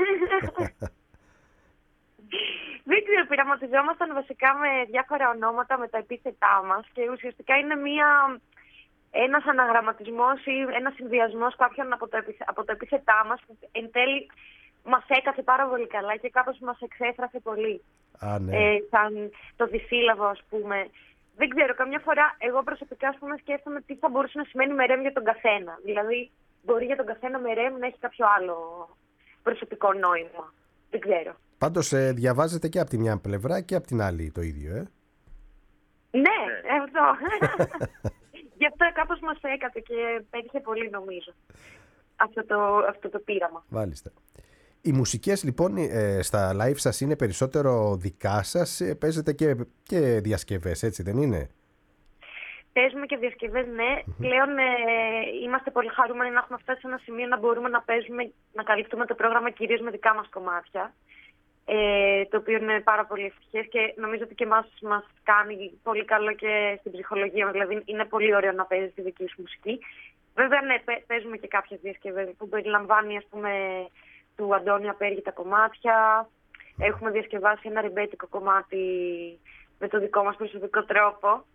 Speaker 7: Δεν ξέρω, πειραματιζόμασταν βασικά με διάφορα ονόματα, με τα επίθετά μας, και ουσιαστικά είναι μία, ένας αναγραμματισμός ή ένας συνδυασμός κάποιων από, το, από τα επίθετά μας, που εν τέλει μας έκαθε πάρα πολύ καλά και κάπως μας εξέφρασε πολύ.
Speaker 1: Α, ναι.
Speaker 7: ε, σαν το δυσύλλαβο, ας πούμε. Δεν ξέρω, καμιά φορά εγώ προσωπικά, ας πούμε, σκέφτομαι τι θα μπορούσε να σημαίνει Μερέμ για τον καθένα. Δηλαδή, μπορεί για τον καθένα Μερέμ να έχει κάποιο άλλο προσωπικό νόημα. Δεν ξέρω.
Speaker 1: Πάντως ε, διαβάζετε και από τη μια πλευρά και από την άλλη το ίδιο, ε?
Speaker 7: Ναι, αυτό. Γι' αυτό κάπως μας έκατε και πέτυχε πολύ, νομίζω, αυτό το, αυτό το πείραμα.
Speaker 1: Μάλιστα. Οι μουσικές λοιπόν ε, στα live σας είναι περισσότερο δικά σας, ε, παίζετε και, και διασκευές, έτσι δεν είναι?
Speaker 7: Παίζουμε και διασκευές, ναι. Mm-hmm. Πλέον ε, είμαστε πολύ χαρούμενοι να έχουμε φτάσει σε ένα σημείο να μπορούμε να παίζουμε, να καλύπτουμε το πρόγραμμα κυρίως με δικά μας κομμάτια. Ε, το οποίο είναι πάρα πολύ ευτυχές και νομίζω ότι και εμάς μας κάνει πολύ καλό και στην ψυχολογία μας. Δηλαδή είναι πολύ ωραίο να παίζεις τη δική σου μουσική. Βέβαια, ναι, παίζουμε και κάποιες διασκευές που περιλαμβάνει, ας πούμε, του Αντώνη Απέργη τα κομμάτια. Έχουμε διασκευάσει ένα ρεμπέτικο κομμάτι με το δικό μας προσωπικό τρόπο.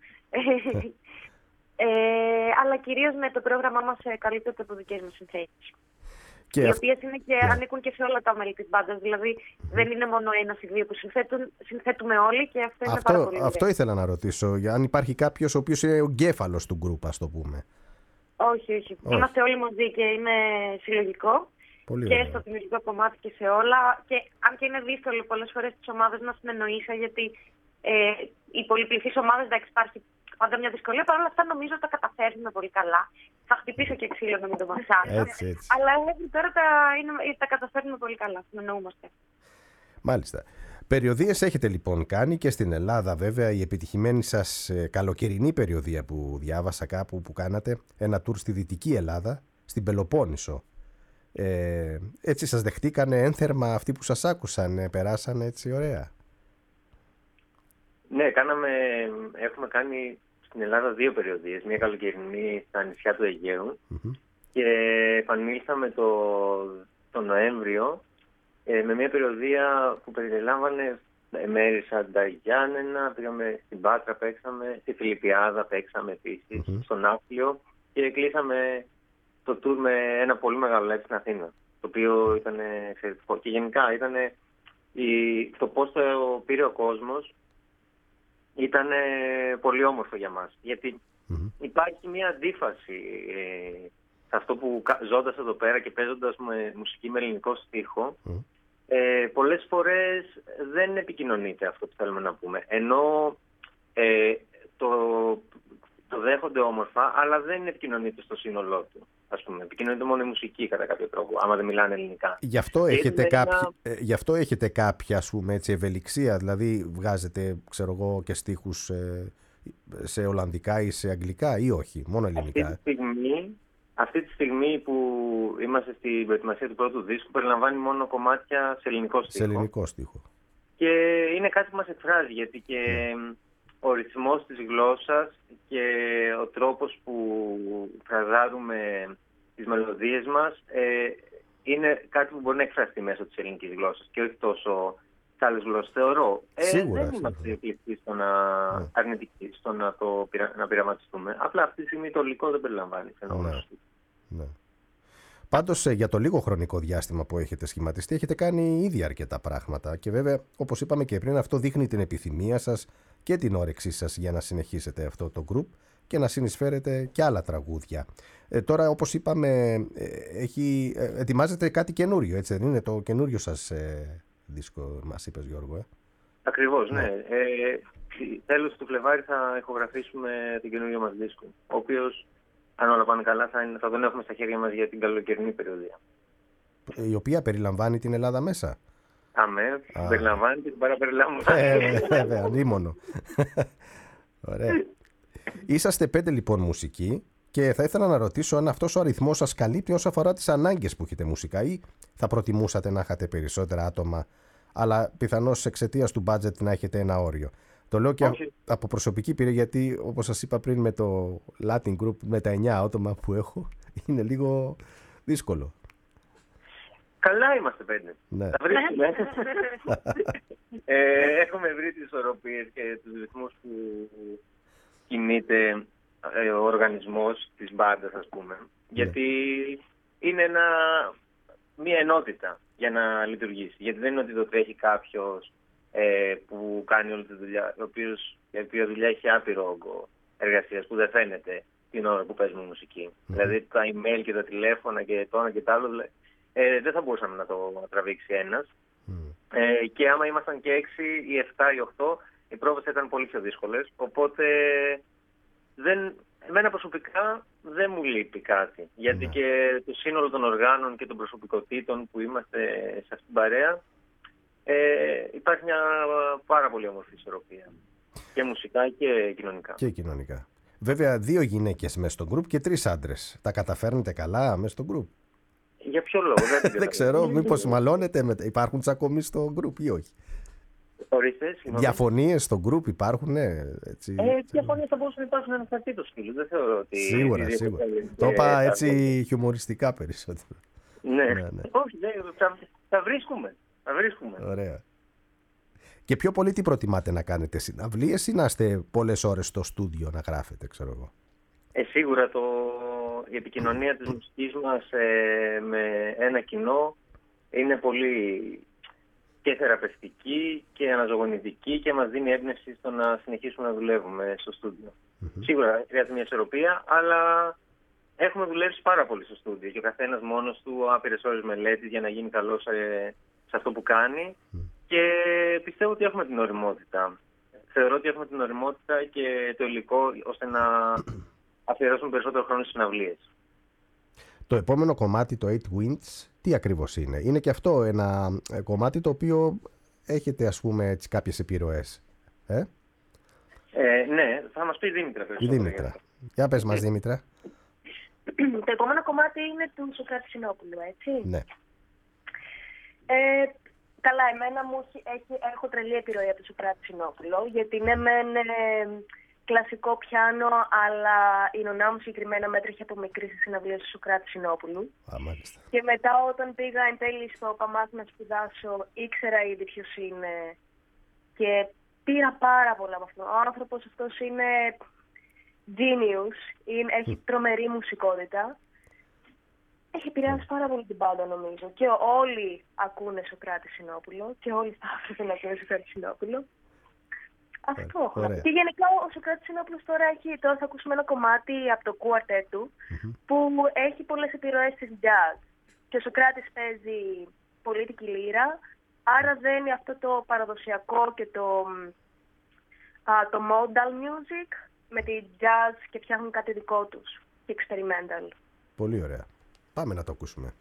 Speaker 7: ε, αλλά κυρίως, ναι, το πρόγραμμά μας καλύπτεται από δικές μας συνθέσεις.
Speaker 1: Και
Speaker 7: οι
Speaker 1: αυ...
Speaker 7: οποίες είναι και,
Speaker 1: ναι.
Speaker 7: ανήκουν και σε όλα τα μέλη της μπάντας. Δηλαδή mm. δεν είναι μόνο ένας ή δύο που συνθέτουν, συνθέτουμε όλοι και αυτό είναι
Speaker 1: αυτό,
Speaker 7: πάρα πολύ
Speaker 1: αυτό ήθελα να ρωτήσω, αν υπάρχει κάποιος ο οποίος είναι ο εγκέφαλος του γκρουπ, ας το πούμε.
Speaker 7: Όχι, όχι. όχι. Είμαστε όλοι μαζί και είναι συλλογικό.
Speaker 1: Πολύ
Speaker 7: και
Speaker 1: ωραία.
Speaker 7: στο δημιουργικό κομμάτι και σε όλα. Και αν και είναι δύσκολο πολλές φορές τις ομάδες να συνεννοήσω, γιατί ε, οι πολυπληθείς ομάδες, εντάξει, υπάρχει πάντα μια δυσκολία. Παρ' όλα αυτά, νομίζω ότι τα καταφέρνουμε πολύ καλά. Θα χτυπήσω και ξύλο να μην το μασάρω.
Speaker 1: Έτσι, έτσι.
Speaker 7: Αλλά μέχρι τώρα τα, είναι, τα καταφέρνουμε πολύ καλά. Συνεννοούμαστε.
Speaker 1: Μάλιστα. Περιοδίες έχετε λοιπόν κάνει και στην Ελλάδα, βέβαια, η επιτυχημένη σας ε, καλοκαιρινή περιοδία που διάβασα κάπου που κάνατε, ένα τουρ στη Δυτική Ελλάδα, στην Πελοπόννησο. Ε, έτσι σας δεχτήκανε ένθερμα αυτοί που σας άκουσαν, ε, περάσανε έτσι ωραία?
Speaker 5: Ναι, κάναμε, έχουμε κάνει στην Ελλάδα δύο περιοδίες, μια καλοκαιρινή στα νησιά του Αιγαίου mm-hmm. και επανήλθαμε το, το Νοέμβριο ε, με μια περιοδία που περιλάμβανε μέρη σαν τα Γιάννενα, πήγαμε στην Πάτρα, παίξαμε, στη Φιλιππιάδα παίξαμε επίσης, mm-hmm. στον Άφλιο και κλείσαμε το τουρ με ένα πολύ μεγάλο live στην Αθήνα, το οποίο ήταν εξαιρετικό. Και γενικά ήταν το πώς το πήρε ο κόσμος ήταν πολύ όμορφο για μας. Γιατί mm-hmm. υπάρχει μια αντίφαση ε, σε αυτό που ζώντας εδώ πέρα και παίζοντας με μουσική με ελληνικό στίχο, mm-hmm. ε, πολλές φορές δεν επικοινωνείται αυτό που θέλουμε να πούμε. Ενώ ε, το, το δέχονται όμορφα, αλλά δεν επικοινωνείται στο σύνολό του. Ας πούμε, επικοινωνείται μόνο η μουσική κατά κάποιο τρόπο, άμα δεν μιλάνε ελληνικά.
Speaker 1: Γι' αυτό έχετε,
Speaker 5: ένα...
Speaker 1: κάποιοι, ε, γι' αυτό έχετε κάποια, ας πούμε, έτσι, ευελιξία, δηλαδή βγάζετε, ξέρω εγώ, και στίχους ε, σε Ολλανδικά ή σε Αγγλικά ή όχι, μόνο ελληνικά.
Speaker 5: Αυτή τη στιγμή, αυτή τη στιγμή που είμαστε στην προετοιμασία του πρώτου δίσκου, περιλαμβάνει μόνο κομμάτια σε ελληνικό στίχο.
Speaker 1: Σε ελληνικό στίχο.
Speaker 5: Και είναι κάτι που μας εκφράζει, γιατί και mm. ο ρυθμός της γλώσσας και ο τρόπος που φραζάρουμε τις μελωδίες μας ε, είναι κάτι που μπορεί να εκφραστεί μέσω της ελληνικής γλώσσας και όχι τόσο σε άλλες γλώσσες. Θεωρώ. Ε,
Speaker 1: σίγουρα,
Speaker 5: δεν είμαστε κλειστοί στο να, yeah. αρνητικοί στο να το πειρα, να πειραματιστούμε. Απλά αυτή τη στιγμή το υλικό δεν περιλαμβάνει φαινόμενο.
Speaker 1: Ναι. Ναι. Πάντως για το λίγο χρονικό διάστημα που έχετε σχηματιστεί έχετε κάνει ήδη αρκετά πράγματα και βέβαια, όπως είπαμε και πριν, αυτό δείχνει την επιθυμία σας και την όρεξή σας για να συνεχίσετε αυτό το group και να συνεισφέρετε και άλλα τραγούδια. Ε, τώρα, όπως είπαμε, ε, έχει, ε, ετοιμάζετε κάτι καινούριο, έτσι δεν είναι? Το καινούριο σας ε, δίσκο, μας είπες, Γιώργο. Ε?
Speaker 5: Ακριβώς, ναι. ναι. Ε, τέλος του Φλεβάρι θα ηχογραφήσουμε τον καινούριο μας δίσκο, ο οποίος, αν όλα πάνε καλά, θα, είναι, θα τον έχουμε στα χέρια μας για την καλοκαιρινή περιοδία.
Speaker 1: Η οποία περιλαμβάνει την Ελλάδα μέσα.
Speaker 5: Αμέ, περιλαμβάνει και την παραπεριλάμβανει.
Speaker 1: Ε, βέβαια, ανήμωνο. Ωραία. Είσαστε πέντε λοιπόν μουσικοί και θα ήθελα να ρωτήσω αν αυτός ο αριθμός σας καλύπτει όσο αφορά τις ανάγκες που έχετε μουσικά ή θα προτιμούσατε να είχατε περισσότερα άτομα, αλλά πιθανώς εξαιτίας του budget να έχετε ένα όριο. Το λέω και Όχι. από προσωπική πείρα, γιατί όπως σας είπα πριν με το Latin Group, με τα εννιά άτομα που έχω, είναι λίγο δύσκολο.
Speaker 5: Καλά είμαστε πέντε. Ναι. Τα βρίσκουμε. ε, έχουμε βρει τις ισορροπίες και τους ρυθμούς που κινείται ε, ο οργανισμός της μπάντας, ας πούμε. Ναι. Γιατί είναι ένα, μια ενότητα για να λειτουργήσει. Γιατί δεν είναι ότι το τρέχει κάποιος ε, που κάνει όλη τη δουλειά, ο οποίος, η οποία δουλειά έχει άπειρο όγκο εργασίας που δεν φαίνεται την ώρα που παίζουμε μουσική. Mm. Δηλαδή τα email και τα τηλέφωνα και το ένα και το άλλο, Ε, δεν θα μπορούσαμε να το τραβήξει ένας. Mm. Ε, και άμα ήμασταν και έξι ή εφτά ή οχτώ, οι πρόβες ήταν πολύ πιο δύσκολες. Οπότε δεν, εμένα προσωπικά δεν μου λείπει κάτι. Γιατί mm. και το σύνολο των οργάνων και των προσωπικότητων που είμαστε σε αυτήν την παρέα, ε, υπάρχει μια πάρα πολύ όμορφη ισορροπία. Και μουσικά και κοινωνικά.
Speaker 1: Και κοινωνικά. Βέβαια, δύο γυναίκες μέσα στο γκρουπ και τρεις άντρες. Τα καταφέρνετε καλά μέσα στο γκρουπ?
Speaker 5: Για ποιο λόγο? Δεν,
Speaker 1: δεν ξέρω, μήπως μαλώνετε, με... υπάρχουν τσακωμοί στο γκρουπ ή όχι?
Speaker 5: Ορίστε,
Speaker 1: διαφωνίες στο γκρουπ υπάρχουν, ναι, έτσι.
Speaker 5: Ε, διαφωνίες θα μπορούσαν να υπάρχουν αναστατήτως, φίλου. Δεν θεωρώ ότι...
Speaker 1: Σίγουρα, σίγουρα. Το είπα έτσι χιουμοριστικά περισσότερο.
Speaker 5: Ναι, ναι, ναι. Όχι, θα, θα βρίσκουμε. Θα βρίσκουμε.
Speaker 1: Ωραία. Και πιο πολύ τι προτιμάτε να κάνετε, συναυλίες ή να είστε πολλές ώρες στο στούντιο να γράφετε, ξέρω εγώ?
Speaker 5: Ε, σίγουρα το η επικοινωνία της μουσικής μας ε, με ένα κοινό είναι πολύ και θεραπευτική και αναζωογονητική και μας δίνει έμπνευση στο να συνεχίσουμε να δουλεύουμε στο στούντιο. Mm-hmm. Σίγουρα χρειάζεται μια ισορροπία, αλλά έχουμε δουλέψει πάρα πολύ στο στούντιο και ο καθένας μόνος του άπειρες ώρες μελέτης για να γίνει καλός σε, σε αυτό που κάνει mm. και πιστεύω ότι έχουμε την ωριμότητα. Θεωρώ ότι έχουμε την ωριμότητα και το υλικό ώστε να αφιερώσουμε περισσότερο χρόνο στις συναυλίες.
Speaker 1: Το επόμενο κομμάτι, το Eight Winds, τι ακριβώς είναι? Είναι και αυτό ένα κομμάτι το οποίο έχετε, ας πούμε, έτσι, κάποιες επιρροές. Ε?
Speaker 5: Ε, ναι, θα μας πει η Δήμητρα.
Speaker 1: Η Δήμητρα. Για πες μας, Δήμητρα.
Speaker 7: Το επόμενο κομμάτι είναι του Σωκράτη Συνόπουλου, έτσι.
Speaker 1: Ναι.
Speaker 7: Ε, καλά, εμένα μου έχει, έχει, έχω τρελή επιρροή από τον Σωκράτη Συνόπουλο, γιατί είναι μεν ε, κλασικό πιάνο, αλλά η νονά μου συγκεκριμένα με έτρεχε από μικρή στις συναυλίες του Σωκράτη Συνόπουλου.
Speaker 1: Α, μάλιστα.
Speaker 7: Και μετά όταν πήγα εν τέλει στο Παμάκ να σπουδάσω, ήξερα ήδη ποιος είναι και πήρα πάρα πολλά από αυτό. Ο άνθρωπος αυτός είναι genius, είναι, έχει τρομερή μουσικότητα. Έχει επηρεάσει πάρα πολύ την πάντα, νομίζω. Και όλοι ακούνε Σωκράτη Συνόπουλο και όλοι θα έπρεπε να ακούνε Σωκράτη Συνόπουλο. Αυτό έχω. Και γενικά ο Σωκράτης Συνόπουλος τώρα έχει, τώρα θα ακούσουμε ένα κομμάτι από το κουαρτέτ του mm-hmm. που έχει πολλές επιρροές της jazz. Και ο Σωκράτης παίζει πολίτικη λύρα, άρα δένει αυτό το παραδοσιακό και το, α, το modal music με τη jazz και φτιάχνουν κάτι δικό τους και experimental.
Speaker 1: Πολύ ωραία. Πάμε να το ακούσουμε.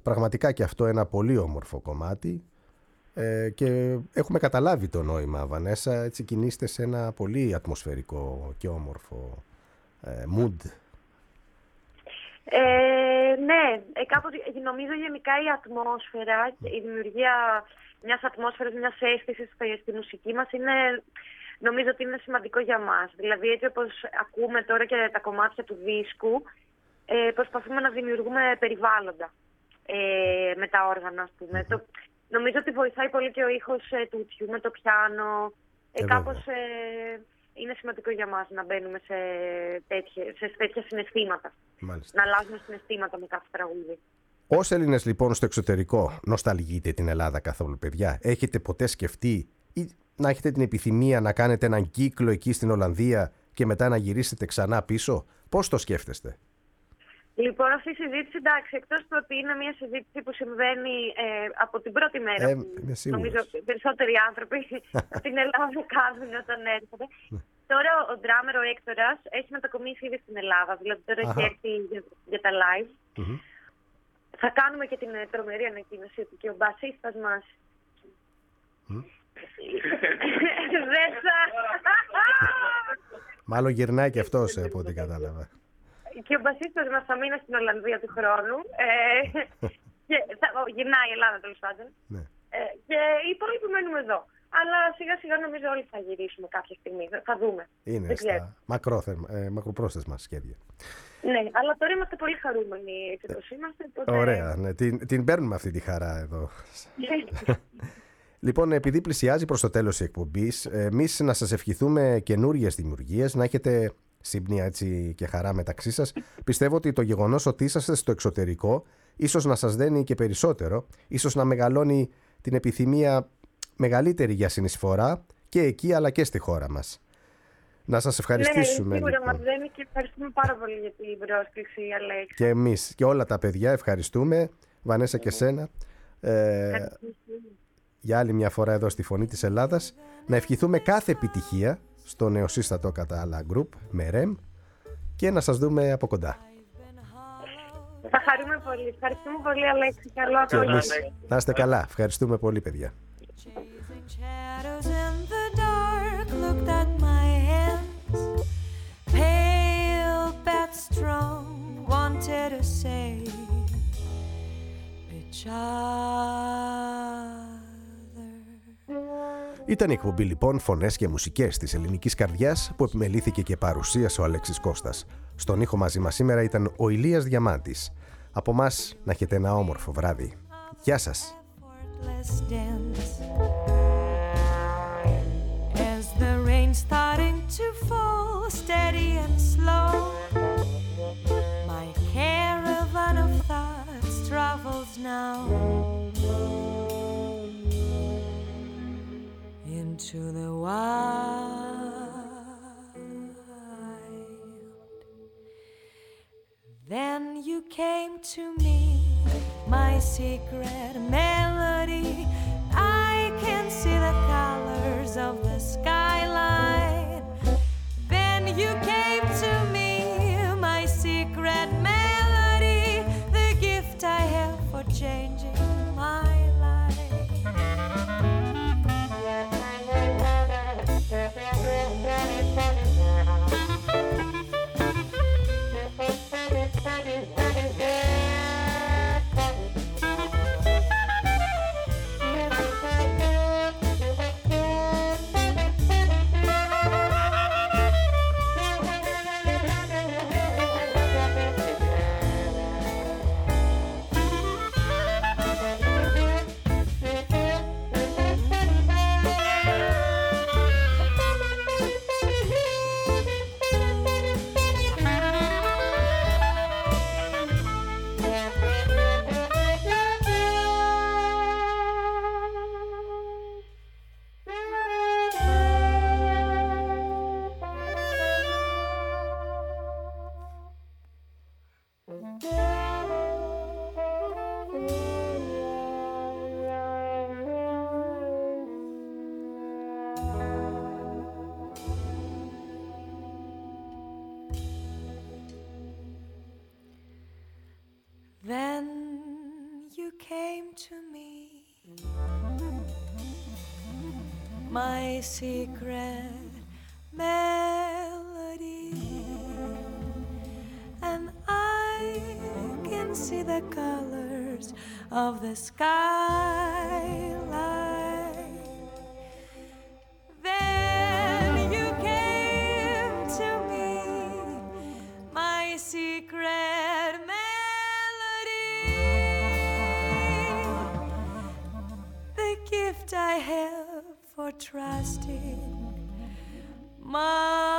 Speaker 1: Πραγματικά και αυτό ένα πολύ όμορφο κομμάτι ε, και έχουμε καταλάβει το νόημα, Βανέσα, έτσι κινείστε σε ένα πολύ ατμοσφαιρικό και όμορφο ε, mood.
Speaker 7: Ε, ναι, ε, κάπως νομίζω γενικά η ατμόσφαιρα, η δημιουργία μιας ατμόσφαιρας, μιας αίσθησης στη μουσική μας είναι, νομίζω ότι είναι σημαντικό για μας. Δηλαδή έτσι όπως ακούμε τώρα και τα κομμάτια του δίσκου, ε, προσπαθούμε να δημιουργούμε περιβάλλοντα ε, με τα όργανα, ας πούμε. Το, νομίζω ότι βοηθάει πολύ και ο ήχος ε, του ουτιού με το πιάνο. Ε, ε, κάπως ε, είναι σημαντικό για μας να μπαίνουμε σε τέτοια, σε τέτοια συναισθήματα. Μάλιστα. Να αλλάζουμε συναισθήματα με κάθε τραγούδι.
Speaker 1: Ως Έλληνες λοιπόν στο εξωτερικό, νοσταλγείτε την Ελλάδα καθόλου, παιδιά? Έχετε ποτέ σκεφτεί ή να έχετε την επιθυμία να κάνετε έναν κύκλο εκεί στην Ολλανδία και μετά να γυρίσετε ξανά πίσω? Πώς το σκέφτεστε?
Speaker 7: Λοιπόν, αυτή η συζήτηση, εντάξει, εκτός του ότι είναι μια συζήτηση που συμβαίνει ε, από την πρώτη μέρα
Speaker 1: ε,
Speaker 7: που νομίζω περισσότεροι άνθρωποι στην Ελλάδα κάνουν όταν έρχονται. Τώρα ο ντράμερ, ο Έκτορας, έχει μετακομίσει ήδη στην Ελλάδα, δηλαδή τώρα έχει έρθει για, για τα live. Mm-hmm. Θα κάνουμε και την τρομερή ανακοίνωση ότι και ο μπασίστας μας mm. δεν θα...
Speaker 1: Μάλλον γυρνάει και αυτός, από ό,τι κατάλαβα.
Speaker 7: Και ο μπασίστας μας θα μείνει στην Ολλανδία του χρόνου. Ε, και θα, γυρνάει η Ελλάδα, τέλος πάντων. Ναι. Ε, και οι υπόλοιποι μένουμε εδώ. Αλλά σιγά σιγά νομίζω όλοι θα γυρίσουμε κάποια στιγμή. Θα δούμε.
Speaker 1: Είναι
Speaker 7: δεν
Speaker 1: στα μακρόθερμα, ε, μακροπρόθεσμα σχέδια.
Speaker 7: Ναι, αλλά τώρα είμαστε πολύ χαρούμενοι έτσι όπως είμαστε. Τότε...
Speaker 1: Ωραία, ναι, την, την παίρνουμε αυτή τη χαρά εδώ. Λοιπόν, επειδή πλησιάζει προς το τέλος η εκπομπής, εμείς να σας ευχηθούμε καινούριες δημιουργίες, να έχετε σύμπνοια έτσι και χαρά μεταξύ σας. Πιστεύω ότι το γεγονός ότι είσαστε στο εξωτερικό ίσως να σας δένει και περισσότερο, ίσως να μεγαλώνει την επιθυμία μεγαλύτερη για συνεισφορά και εκεί αλλά και στη χώρα μας. Να σας ευχαριστήσουμε.
Speaker 7: Ναι, σίγουρα
Speaker 1: λοιπόν.
Speaker 7: μας δένει και ευχαριστούμε πάρα πολύ για την πρόσκληση, Αλέξη.
Speaker 1: Και εμείς και όλα τα παιδιά ευχαριστούμε. Βανέσα και σένα. Ε, για άλλη μια φορά εδώ στη Φωνή της Ελλάδας. Να ευχηθούμε κάθε επιτυχία στο νεοσύστατο κατά άλλα group με ρεμ και να σας δούμε από κοντά.
Speaker 7: Θα χαρούμε πολύ. Ευχαριστούμε πολύ, Αλέξη. Καλό απόγευμα.
Speaker 1: Να είστε καλά. Ευχαριστούμε πολύ, παιδιά. Ήταν η εκπομπή λοιπόν Φωνές και Μουσικές της Ελληνικής Καρδιάς που επιμελήθηκε και παρουσίασε ο Αλέξης Κώστας. Στον ήχο μαζί μας σήμερα ήταν ο Ηλίας Διαμάντης. Από μας να έχετε ένα όμορφο βράδυ. Γεια σας.
Speaker 3: Into the wild. Then you came to me, my secret melody. I can see the colors of the skyline. Then you came to me, my secret melody, the gift I have for changing my life. to me my secret melody, and I can see the colors of the skyline. Then you came to me, my secret melody, the gift I have for trusting my